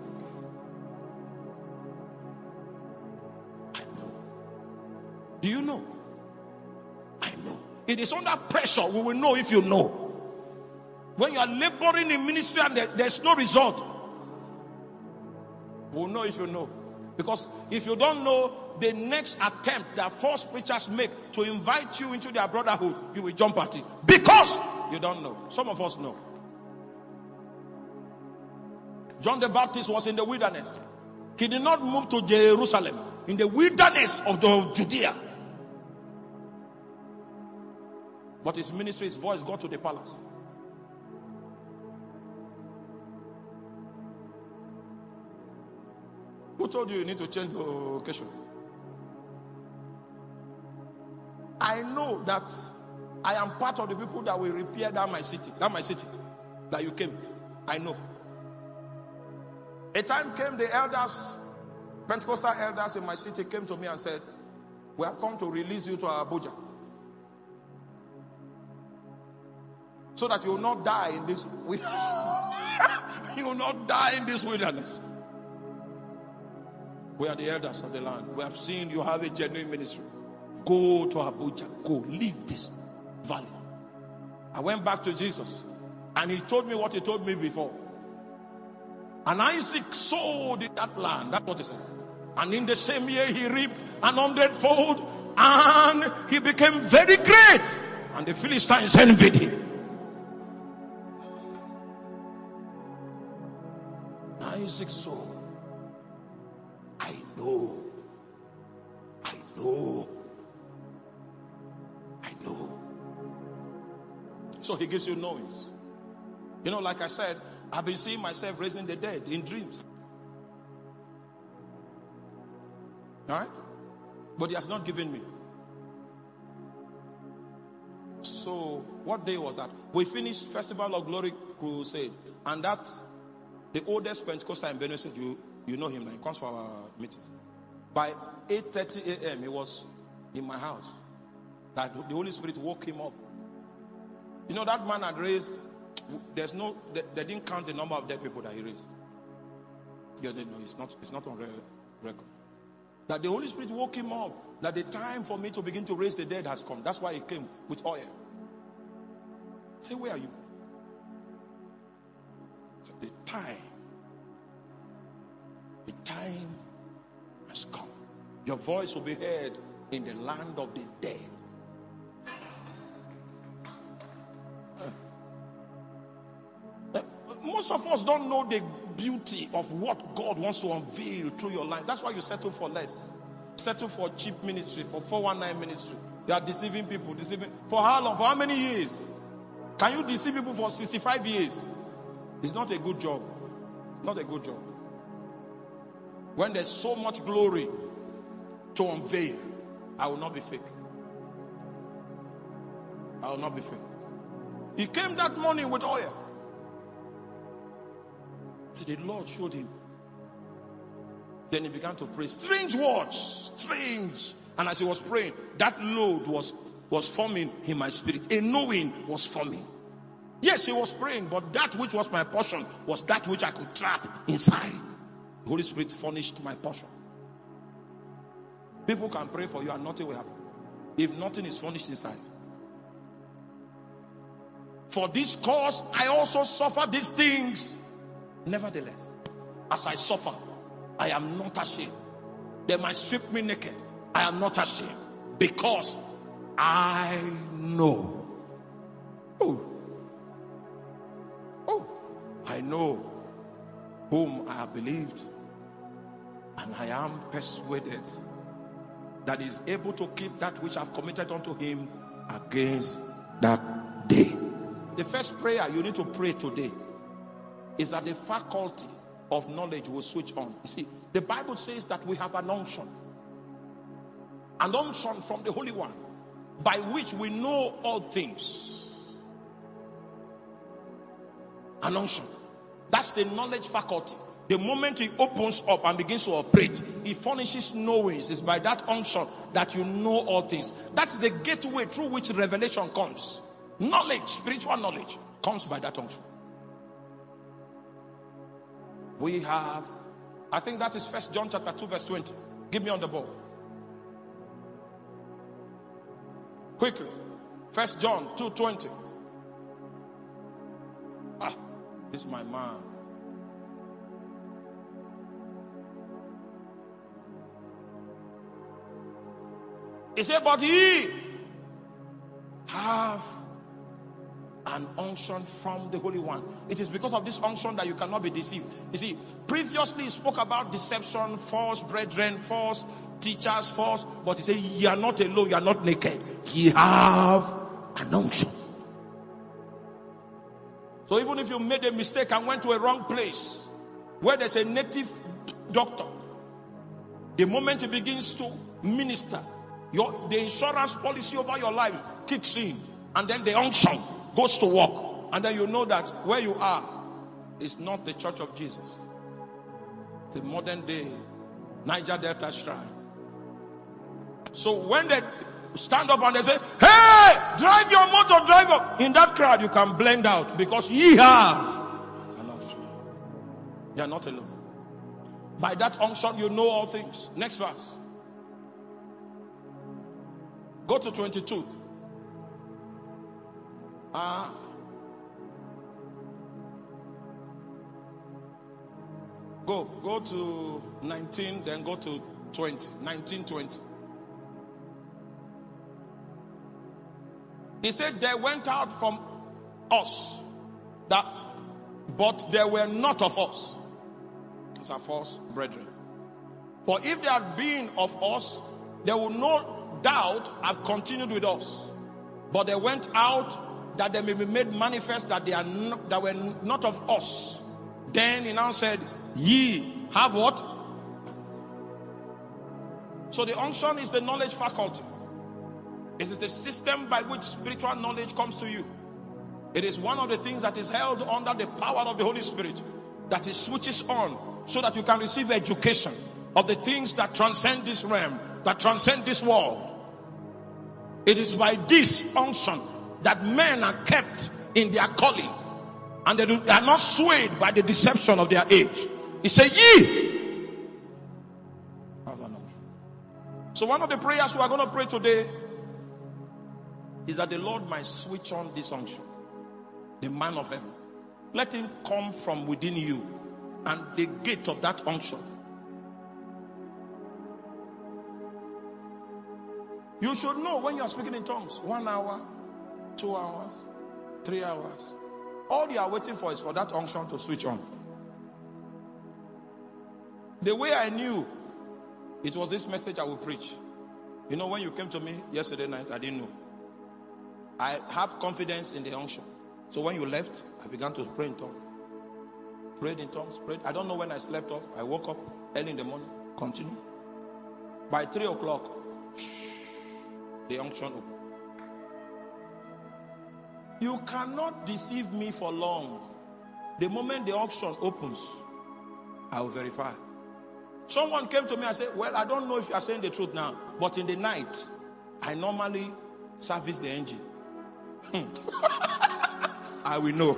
I know. Do you know? I know. It is under pressure we will know if you know. When you are laboring in ministry and there's no result, we'll know if you know. Because if you don't know, the next attempt that false preachers make to invite you into their brotherhood, you will jump at it. Because you don't know. Some of us know. John the Baptist was in the wilderness. He did not move to Jerusalem. In the wilderness of Judea. But his ministry, his voice got to the palace. Who told you need to change the location? I know that I am part of the people that will repair that my city. That you came. I know. A time came, the elders, Pentecostal elders in my city came to me and said, we have come to release you to Abuja. So that you will not die in this. You will not die in this wilderness. We are the elders of the land. We have seen you have a genuine ministry. Go to Abuja. Go. Leave this valley. I went back to Jesus. And he told me what he told me before. And Isaac sowed in that land. That's what he said. And in the same year he reaped 100-fold. And he became very great. And the Philistines envied him. Isaac sowed. I know. So he gives you knowings. You know, like I said, I've been seeing myself raising the dead in dreams. Alright? But he has not given me. So, what day was that? We finished Festival of Glory Crusade. And that, the oldest Pentecostal in Benue State, you know him now. He comes for our meetings. By 8:30 a.m., he was in my house. That the Holy Spirit woke him up. You know, that man had raised, they didn't count the number of dead people that he raised. Yeah, they know it's not on record. That the Holy Spirit woke him up. That the time for me to begin to raise the dead has come. That's why he came with oil. Say, where are you? So the time has come. Your voice will be heard in the land of the dead. Most of us don't know the beauty of what God wants to unveil through your life. That's why you settle for less. Settle for cheap ministry, for 419 ministry. You are deceiving people. For how long? For how many years? Can you deceive people for 65 years? It's not a good job. Not a good job. When there's so much glory to unveil, I will not be fake. I will not be fake. He came that morning with oil. So the Lord showed him. Then he began to pray. Strange words. Strange. And as he was praying, that load was forming in my spirit. A knowing was forming. Yes, he was praying, but that which was my portion was that which I could trap inside. The Holy Spirit furnished my portion. People can pray for you and nothing will happen. If nothing is furnished inside. For this cause, I also suffer these things. Nevertheless, as I suffer, I am not ashamed. They might strip me naked. I am not ashamed. Because I know. I know whom I have believed. And I am persuaded that he is able to keep that which I have committed unto him against that day. The first prayer you need to pray today is that the faculty of knowledge will switch on. You see, the Bible says that we have an unction. An unction from the Holy One, by which we know all things. An unction. That's the knowledge faculty. The moment he opens up and begins to operate, he furnishes knowings. It's by that unction that you know all things. That is the gateway through which revelation comes. Knowledge, spiritual knowledge, comes by that unction. We have, I think that is 1 John chapter 2 verse 20. Give me on the board. Quickly. 1 John 2:20. This is my man. He said, but ye have an unction from the Holy One. It is because of this unction that you cannot be deceived. You see, previously he spoke about deception, false brethren, false teachers, false. But he said, you are not alone, you are not naked. You have an unction. So even if you made a mistake and went to a wrong place, where there's a native doctor, the moment he begins to minister, the insurance policy over your life kicks in, and then the unction goes to work, and then you know that where you are is not the church of Jesus. It's a modern day Niger Delta Shrine. So when they stand up and they say, hey, drive your motor, drive up, in that crowd you can blend out, because ye have an unction. You are not alone. By that unction, you know all things. Next verse. Go to 22. Go to 19, then go to 20. 19, 20. He said, there went out from us, but there were not of us. These are false brethren. For if they had been of us, they would no doubt have continued with us. But they went out that they may be made manifest that that were not of us. Then he now said, ye have what? So the unction is the knowledge faculty. It is the system by which spiritual knowledge comes to you. It is one of the things that is held under the power of the Holy Spirit, that it switches on so that you can receive education of the things that transcend this realm, that transcend this world. It is by this unction that men are kept in their calling, and they are not swayed by the deception of their age. He said, ye. So one of the prayers we are going to pray today is that the Lord might switch on this unction. The man of heaven. Let him come from within you, and the gate of that unction. You should know when you are speaking in tongues. 1 hour, 2 hours, 3 hours. All you are waiting for is for that unction to switch on. The way I knew it was this message I will preach. You know, when you came to me yesterday night, I didn't know. I have confidence in the unction. So when you left, I began to pray in tongues. Prayed in tongues, prayed. I don't know when I slept off. I woke up early in the morning, continued. By 3 o'clock, the unction opened. You cannot deceive me for long. The moment the unction opens, I will verify. Someone came to me and said, well, I don't know if you are saying the truth now, but in the night, I normally service the engine. I will know.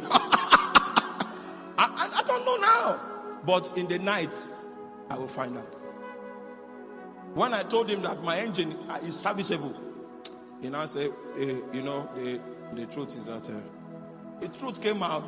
I don't know now, but in the night, I will find out. When I told him that my engine is serviceable, he now said, you know, the truth is that the truth came out.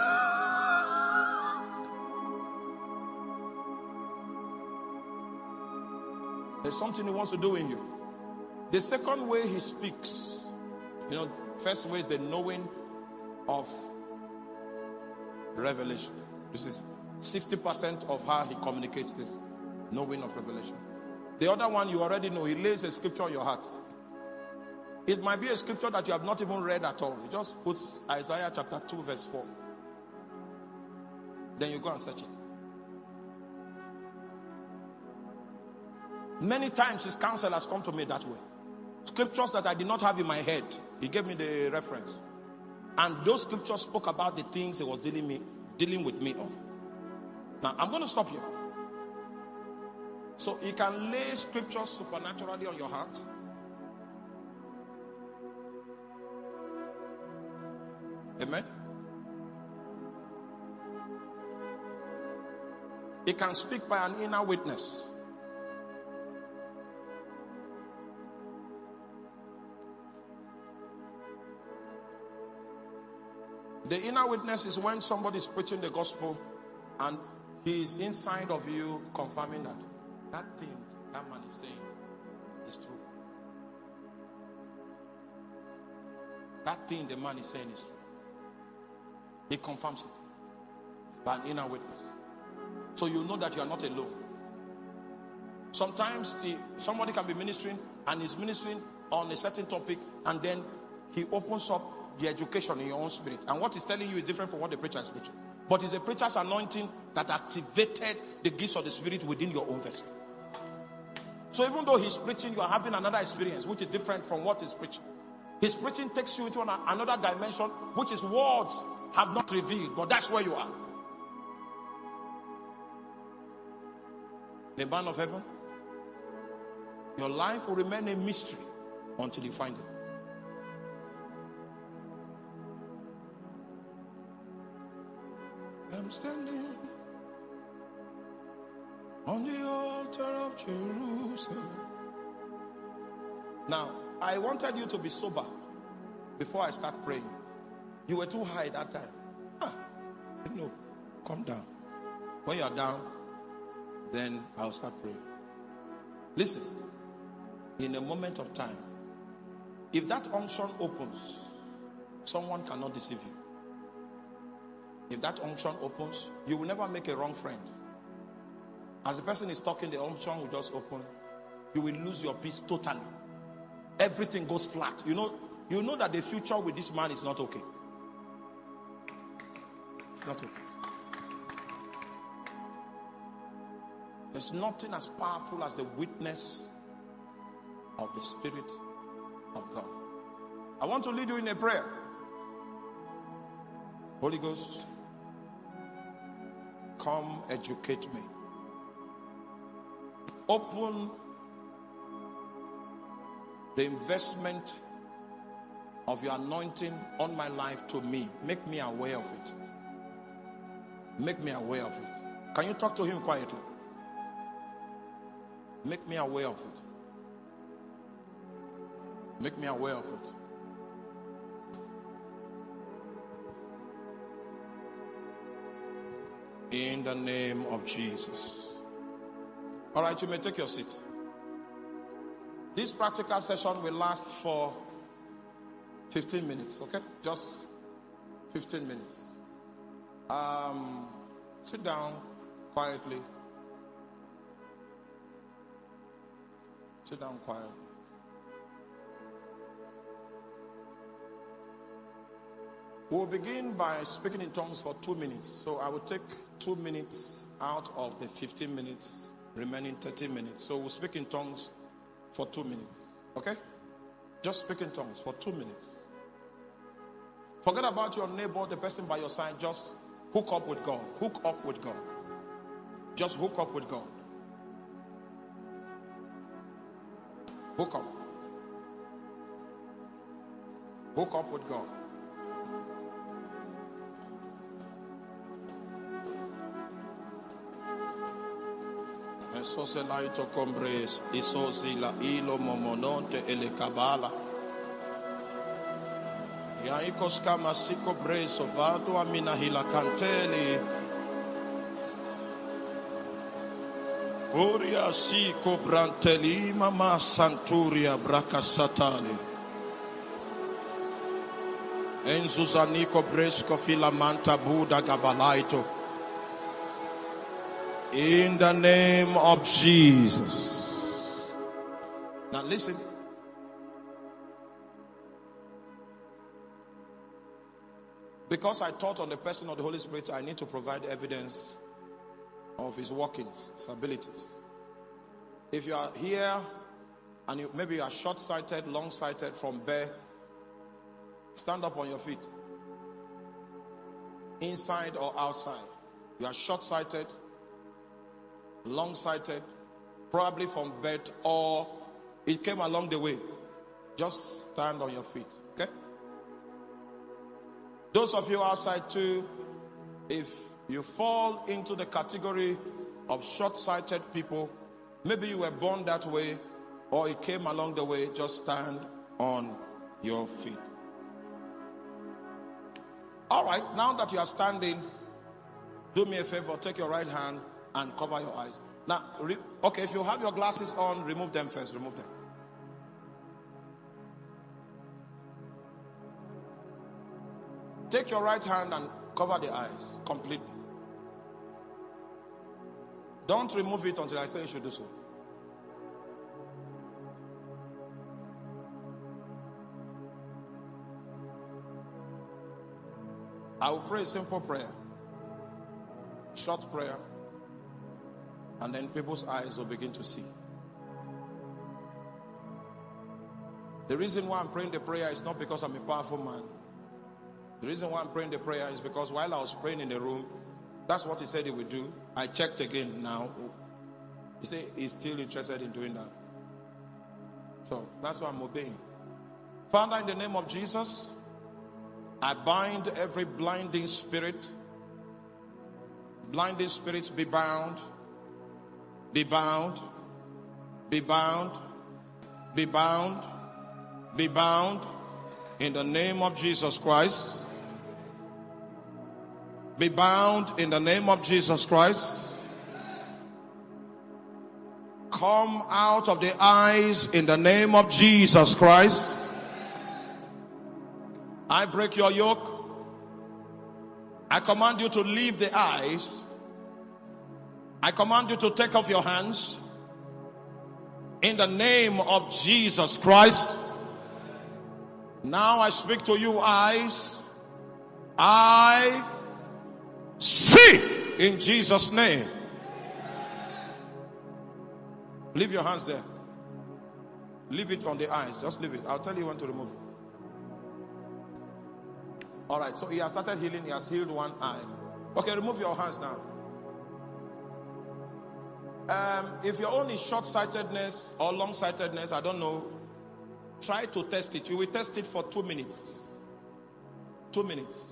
There's something he wants to do in you. The second way he speaks, you know, first way is the knowing of revelation. This is 60% of how he communicates this, knowing of revelation. The other one you already know, he lays a scripture on your heart. It might be a scripture that you have not even read at all. He just puts Isaiah chapter 2 verse 4. Then you go and search it. Many times his counsel has come to me that way. Scriptures that I did not have in my head, he gave me the reference. And those scriptures spoke about the things he was dealing with me on. Now, I'm going to stop here. So he can lay scriptures supernaturally on your heart. Amen. He can speak by an inner witness. The inner witness is when somebody is preaching the gospel and he is inside of you confirming that thing that man is saying is true. That thing the man is saying is true. He confirms it by an inner witness. So you know that you are not alone. Sometimes somebody can be ministering and is ministering on a certain topic, and then he opens up the education in your own spirit. And what he's telling you is different from what the preacher is preaching. But it's a preacher's anointing that activated the gifts of the spirit within your own vessel. So even though he's preaching, you are having another experience which is different from what he's preaching. His preaching takes you into another dimension which is words have not revealed, but that's where you are. The man of heaven, your life will remain a mystery until you find it. I'm standing On the altar of Jerusalem. Now, I wanted you to be sober before I start praying. You were too high that time. I said, no, calm down. When you are down, then I'll start praying. Listen, in a moment of time, if that unction opens, someone cannot deceive you. If that unction opens, you will never make a wrong friend. As the person is talking, the unction will just open. You will lose your peace totally. Everything goes flat. You know that the future with this man is not okay. Not okay. There's nothing as powerful as the witness of the Spirit of God. I want to lead you in a prayer. Holy Ghost, come educate me. Open the investment of your anointing on my life to me. Make me aware of it. Make me aware of it. Can you talk to him quietly? Make me aware of it. Make me aware of it. In the name of Jesus. All right, you may take your seat. This practical session will last for 15 minutes, okay? Just 15 minutes. Sit down quietly. Sit down quietly. We'll begin by speaking in tongues for 2 minutes. So I will take 2 minutes out of the 15 minutes, remaining 30 minutes. So we'll speak in tongues for 2 minutes. Okay? Just speak in tongues for 2 minutes. Forget about your neighbor, the person by your side. Just hook up with God. Hook up with God. Just hook up with God. Hook up. Hook up with God. Soselaito combres, isosila ilo momononte ele kabala. Yaikos kama siko breso vado amina hila kanteli. Uria siko branteli mama santuria bracasatali. Enzuzaniko bresco filamanta buda gabalaito. In the name of Jesus. Now listen. Because I taught on the person of the Holy Spirit, I need to provide evidence of his workings, his abilities. If you are here and maybe you are short-sighted, long-sighted from birth, stand up on your feet. Inside or outside. You are short-sighted, long-sighted, probably from birth, or it came along the way. Just stand on your feet, okay? Those of you outside too, if you fall into the category of short-sighted people, maybe you were born that way, or it came along the way, just stand on your feet. All right, now that you are standing, do me a favor, take your right hand and cover your eyes. Now, okay, if you have your glasses on, remove them first. Remove them. Take your right hand and cover the eyes completely. Don't remove it until I say you should do so. I will pray a simple prayer. Short prayer. And then people's eyes will begin to see. The reason why I'm praying the prayer is not because I'm a powerful man. The reason why I'm praying the prayer is because while I was praying in the room, that's what he said he would do. I checked again now. He said he's still interested in doing that. So that's why I'm obeying. Father, in the name of Jesus, I bind every blinding spirit. Blinding spirits be bound. Be bound. Be bound. Be bound. Be bound. In the name of Jesus Christ. Be bound in the name of Jesus Christ. Come out of the eyes in the name of Jesus Christ. I break your yoke. I command you to leave the eyes. I command you to take off your hands. In the name of Jesus Christ. Now I speak to you eyes. I see in Jesus' name. Leave your hands there. Leave it on the eyes. Just leave it. I'll tell you when to remove it. Alright, so he has started healing. He has healed one eye. Okay, remove your hands now. If your own is short-sightedness or long-sightedness, I don't know, try to test it. You will test it for 2 minutes. 2 minutes.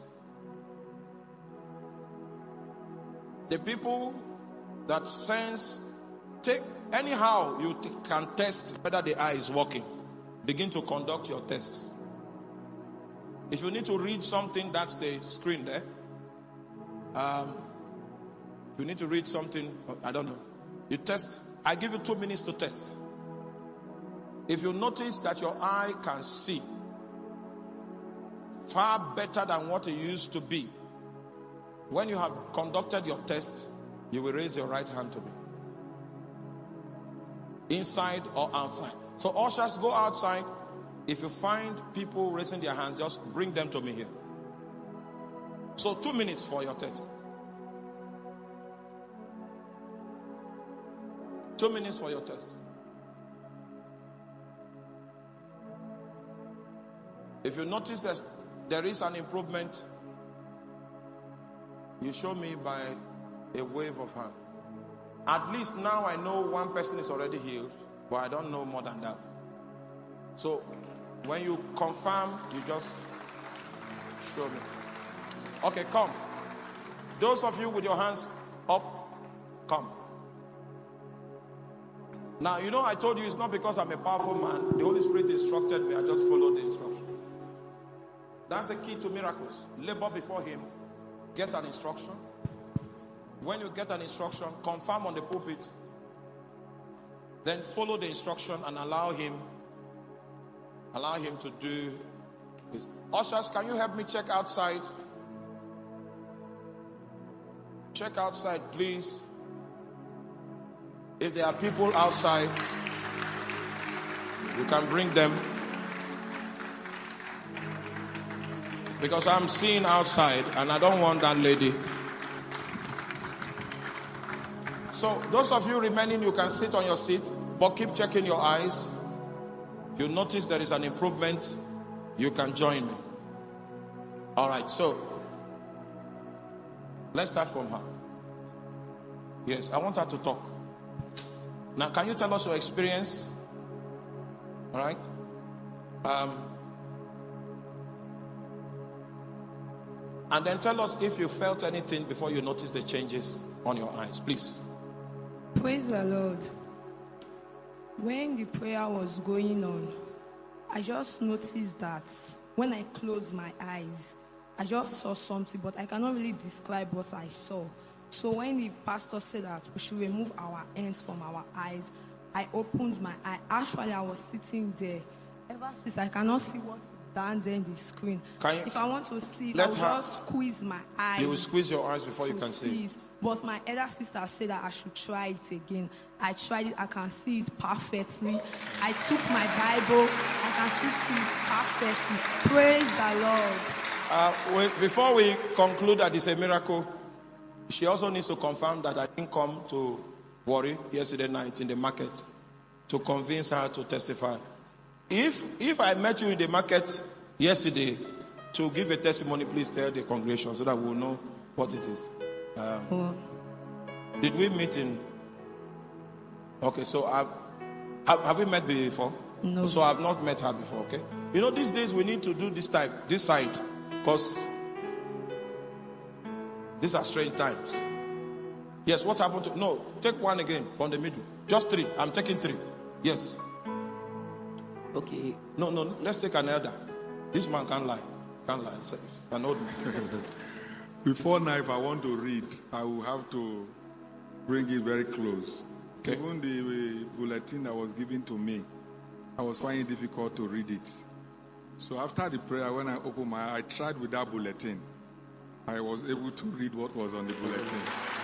The people that sense, take anyhow you can test whether the eye is working. Begin to conduct your test. If you need to read something, that's the screen there. If you need to read something, I don't know. You test. I give you 2 minutes to test. If you notice that your eye can see far better than what it used to be, when you have conducted your test, you will raise your right hand to me. Inside or outside. So ushers, go outside. If you find people raising their hands, just bring them to me here. So 2 minutes for your test. 2 minutes for your test. If you notice that there is an improvement, you show me by a wave of hand. At least now I know one person is already healed, but I don't know more than that. So when you confirm, you just show me. Okay, come. Those of you with your hands up, come. Now, you know, I told you it's not because I'm a powerful man. The Holy Spirit instructed me. I just followed the instruction. That's the key to miracles. Labor before Him. Get an instruction. When you get an instruction, confirm on the pulpit. Then follow the instruction and allow Him to do it. Ushers, can you help me check outside? Check outside, please. If there are people outside, you can bring them. Because I'm seeing outside and I don't want that lady. So those of you remaining, you can sit on your seat, but keep checking your eyes. You notice there is an improvement, you can join me. Alright, so let's start from her. Yes, I want her to talk. Now, can you tell us your experience? Alright? And then tell us if you felt anything before you noticed the changes on your eyes, please. Praise the Lord. When the prayer was going on, I just noticed that when I closed my eyes, I just saw something, but I cannot really describe what I saw. So when the pastor said that we should remove our hands from our eyes, I opened my eye. Actually, I was sitting there. Ever since I cannot see what is down there in the screen. If I want to see it, I will just squeeze my eyes. You will squeeze your eyes before you can see it. But my elder sister said that I should try it again. I tried it. I can see it perfectly. I took my Bible. I can still see it perfectly. Praise the Lord. Before we conclude that it's a miracle, she also needs to confirm that I didn't come to worry yesterday night in the market to convince her to testify. If I met you in the market yesterday to give a testimony, please tell the congregation so that we'll know what it is. Did we meet in? Okay, so have we met before? No. So I've not met her before. Okay. You know, these days we need to do this side, because these are strange times. Yes, what happened to... No, take one again from the middle. Just 3. I'm taking 3. Yes. Okay. No, let's take an elder. This man can't lie. Can't lie. It's an old man. Before now, if I want to read, I will have to bring it very close. Okay. Even the bulletin that was given to me, I was finding it difficult to read it. So after the prayer, when I opened my eye, I tried with that bulletin. I was able to read what was on the bulletin.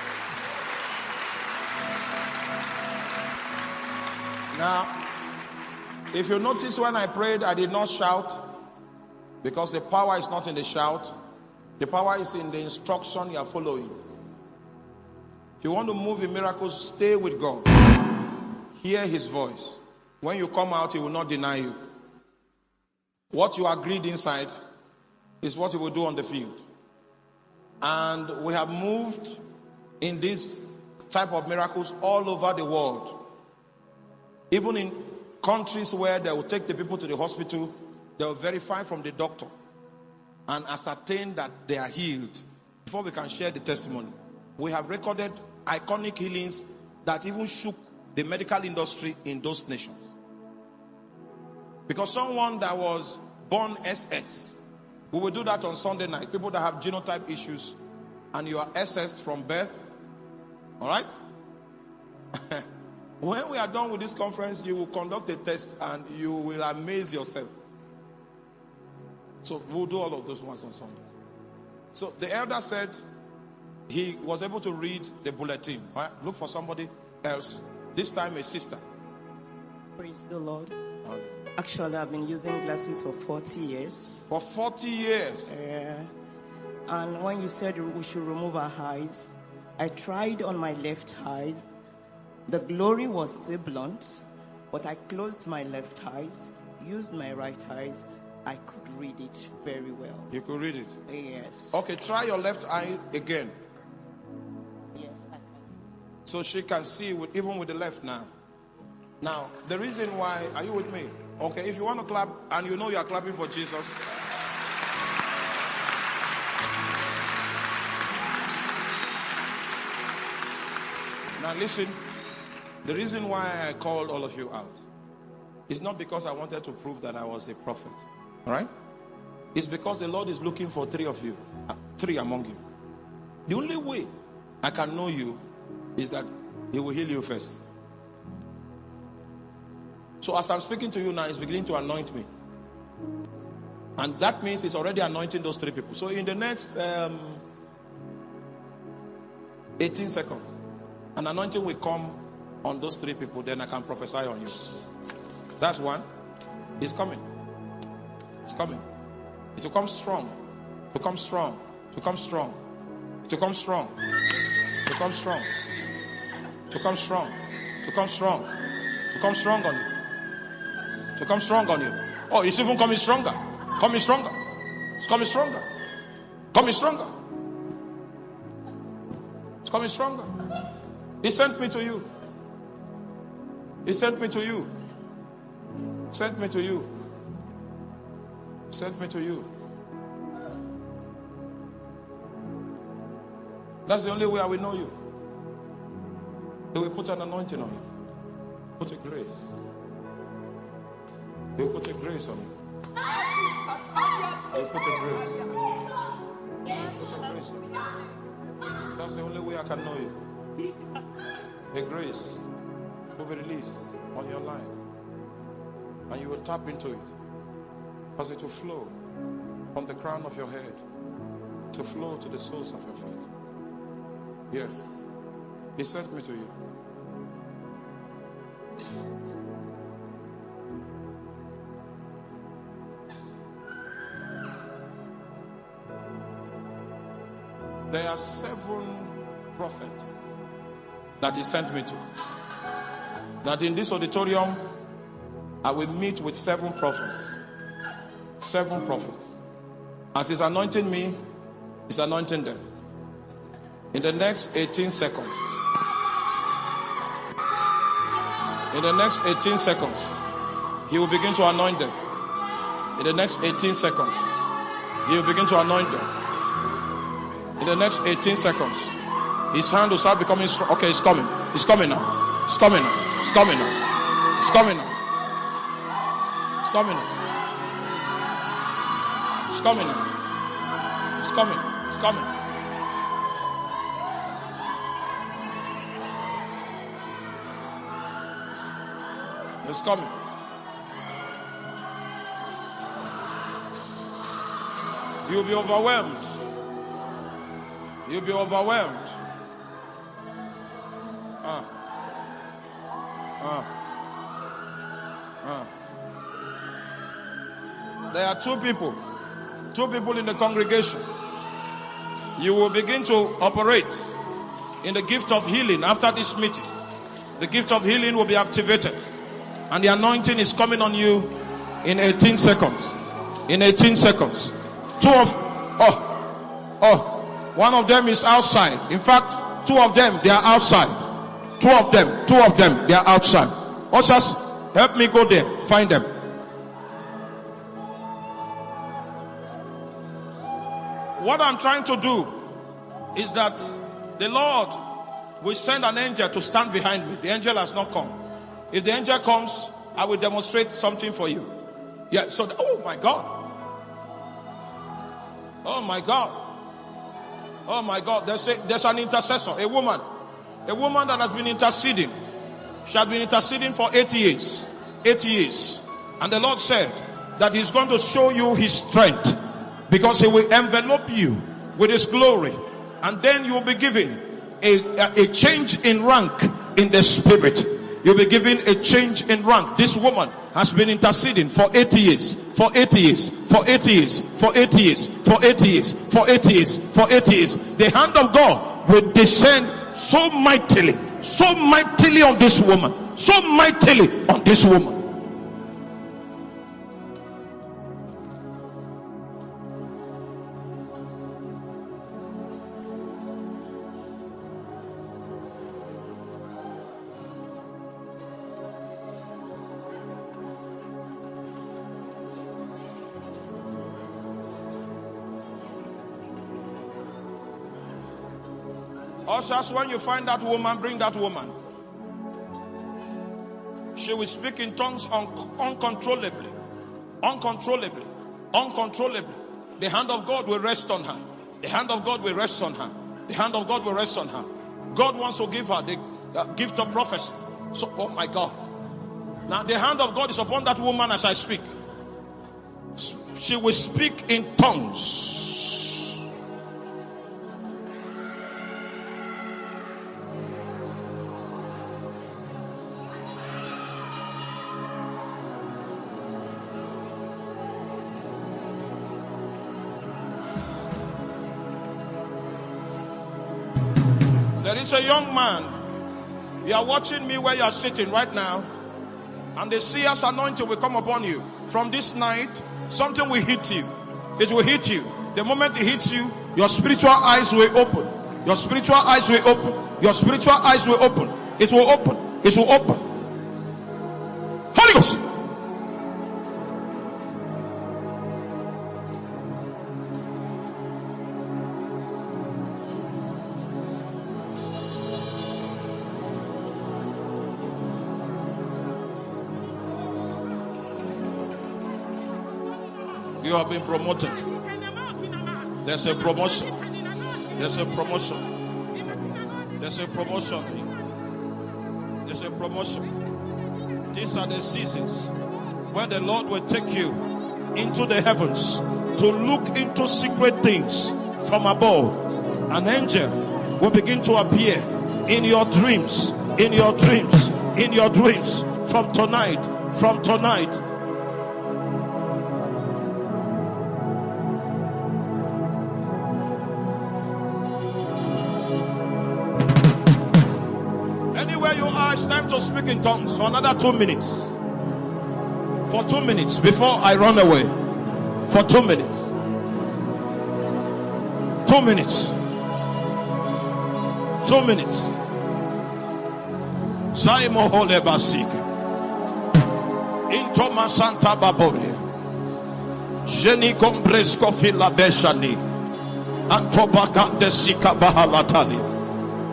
Now, if you notice when I prayed, I did not shout, because the power is not in the shout. The power is in the instruction you are following. If you want to move in miracles, stay with God. Hear His voice. When you come out, He will not deny you. What you agreed inside is what He will do on the field. And we have moved in this type of miracles all over the world. Even in countries where they will take the people to the hospital, they will verify from the doctor and ascertain that they are healed before we can share the testimony. We have recorded iconic healings that even shook the medical industry in those nations. Because someone that was born SS, we will do that on Sunday night. People that have genotype issues and you are SS from birth. All right? When we are done with this conference, you will conduct a test and you will amaze yourself. So we'll do all of those ones on Sunday. So the elder said he was able to read the bulletin. Right? Look for somebody else. This time a sister. Praise the Lord. Actually, I've been using glasses for 40 years. For 40 years? And when you said we should remove our eyes, I tried on my left eye. The glory was still blunt, but I closed my left eyes, used my right eyes. I could read it very well. You could read it? Yes. Okay, try your left eye again. Yes, I can see. So she can see even with the left now. Now, the reason why, are you with me? Okay, if you want to clap and you know you are clapping for Jesus. Now listen, the reason why I called all of you out is not because I wanted to prove that I was a prophet. All right? It's because the Lord is looking for 3 of you. 3 among you. The only way I can know you is that He will heal you first. So as I'm speaking to you now, He's beginning to anoint me. And that means He's already anointing those 3 people. So in the next 18 seconds, an anointing will come on those 3 people. Then I can prophesy on you. That's one. It's coming. It's coming. It will come strong. To come strong. To come strong. To come strong. To come strong. To come strong. To come strong. To come strong on you. To come strong on you. Oh, it's even coming stronger. Coming stronger. It's coming stronger. Coming stronger. It's coming stronger. He sent me to you. He sent me to you. Sent me to you. Sent me to you. That's the only way I will know you. He will put an anointing on you. Put a grace. He will put a grace on you. He will put a grace. He will put a grace on you. That's the only way I can know you. A grace will be released on your life. And you will tap into it. Because it will flow from the crown of your head to flow to the soles of your feet. Yeah. He sent me to you. There are 7 prophets that He sent me to. That in this auditorium, I will meet with 7 prophets. 7 prophets. As He's anointing me, He's anointing them. In the next 18 seconds. In the next 18 seconds, He will begin to anoint them. In the next 18 seconds, He will begin to anoint them. In the next 18 seconds, His hand will start becoming strong. Okay, it's coming. It's coming now. It's coming now. It's coming now. It's coming now. It's coming now. It's coming now. It's coming. It's coming. It's coming. You'll be overwhelmed. You'll be overwhelmed. There are two people in the congregation. You will begin to operate in the gift of healing after this meeting. The gift of healing will be activated, and the anointing is coming on you in 18 seconds. In 18 seconds. One of them is outside. In fact, two of them, they are outside. Two of them, they are outside. Ushers, help me go there. Find them. What I'm trying to do is that the Lord will send an angel to stand behind me. The angel has not come. If the angel comes, I will demonstrate something for you. Yeah, so, oh my God. Oh my God. Oh my God. There's an intercessor, a woman that has been interceding. She has been interceding for 8 years. 8 years. And the Lord said that He's going to show you His strength, because He will envelop you with His glory. And then you will be given a change in rank in the spirit. You'll be given a change in rank. This woman has been interceding for 8 years. For 8 years. For 8 years. For 8 years. For 8 years. For 8 years. For 8 years. The hand of God will descend so mightily on this woman. So mightily on this woman. Ushers, when you find that woman, bring that woman. She will speak in tongues uncontrollably. Uncontrollably. Uncontrollably. The hand of God will rest on her. The hand of God will rest on her. The hand of God will rest on her. God wants to give her the gift of prophecy. So, oh my God. Now the hand of God is upon that woman as I speak. She will speak in tongues. There is a young man. You are watching me where you are sitting right now. And the seer's anointing will come upon you. From this night, something will hit you. It will hit you. The moment it hits you, your spiritual eyes will open. Your spiritual eyes will open. Your spiritual eyes will open. It will open. It will open. Holy Ghost. You have been promoted. There's a promotion. There's a promotion. There's a promotion. There's a promotion. These are the seasons where the Lord will take you into the heavens to look into secret things from above. An angel will begin to appear in your dreams. In your dreams. In your dreams. From tonight. From tonight. It's time to speak in tongues for another 2 minutes. For 2 minutes before I run away. For 2 minutes. 2 minutes. 2 minutes. Saimo hole basika. Intoma Santa Babori. Jeni Combresco Fila Beshani. Antobaka de Sika Bahalatali.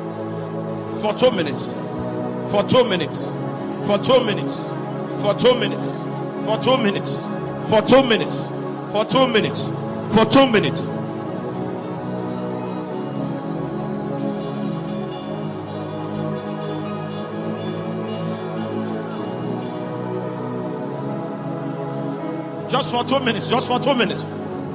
For 2 minutes. For 2 minutes. For 2 minutes. For 2 minutes. For 2 minutes. For 2 minutes. For 2 minutes. For 2 minutes. Just for 2 minutes. Just for 2 minutes.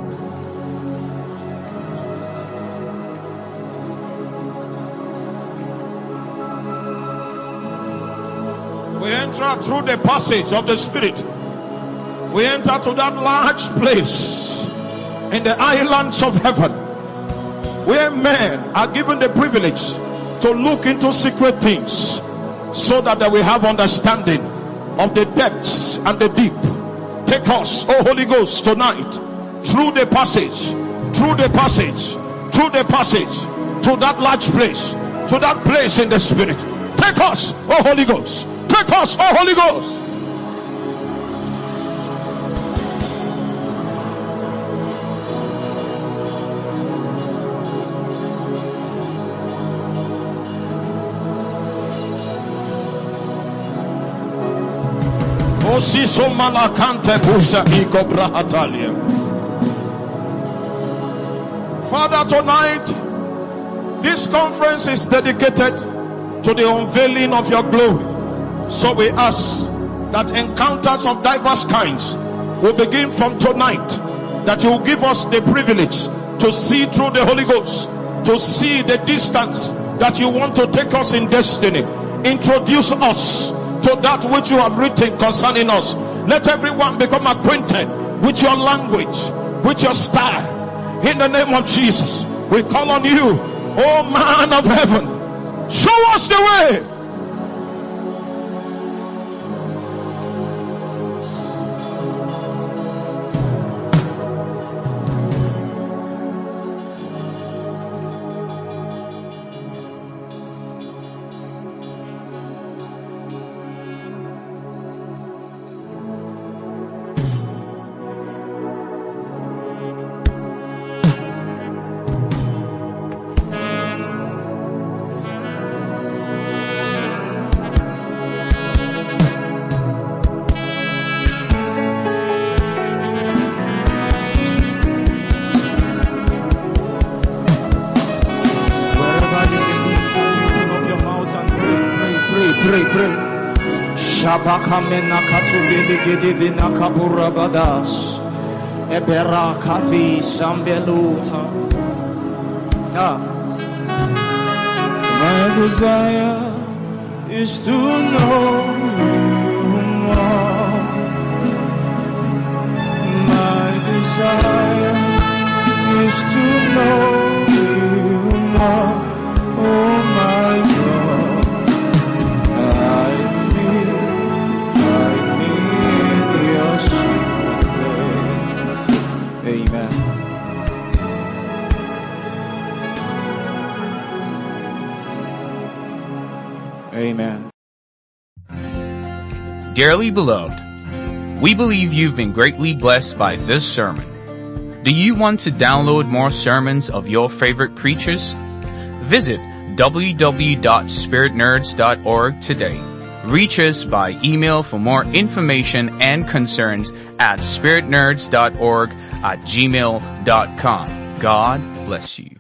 We enter through the passage of the Spirit. We enter to that large place in the islands of heaven, where men are given the privilege to look into secret things, so that they will have understanding of the depths and the deep. Take us, oh Holy Ghost, tonight through the passage, through the passage, through the passage, to that large place, to that place in the Spirit. Take us, oh Holy Ghost. Take us, oh Holy Ghost. Father, tonight this conference is dedicated to the unveiling of your glory. So we ask that encounters of diverse kinds will begin from tonight, that you will give us the privilege to see through the Holy Ghost, to see the distance that you want to take us in destiny. Introduce us to that which you have written concerning us. Let everyone become acquainted with your language, with your style. In the name of Jesus, we call on you, O man of heaven. Show us the way. Shabakamena katubili gedivina kaburabadas ebera kavi sambeluta. My desire is to know you more. My desire is to know you more. Oh my God, I need your strength. Amen. Amen. Dearly beloved, we believe you've been greatly blessed by this sermon. Do you want to download more sermons of your favorite preachers? Visit www.spiritnerds.org today. Reach us by email for more information and concerns at spiritnerds.org@gmail.com. God bless you.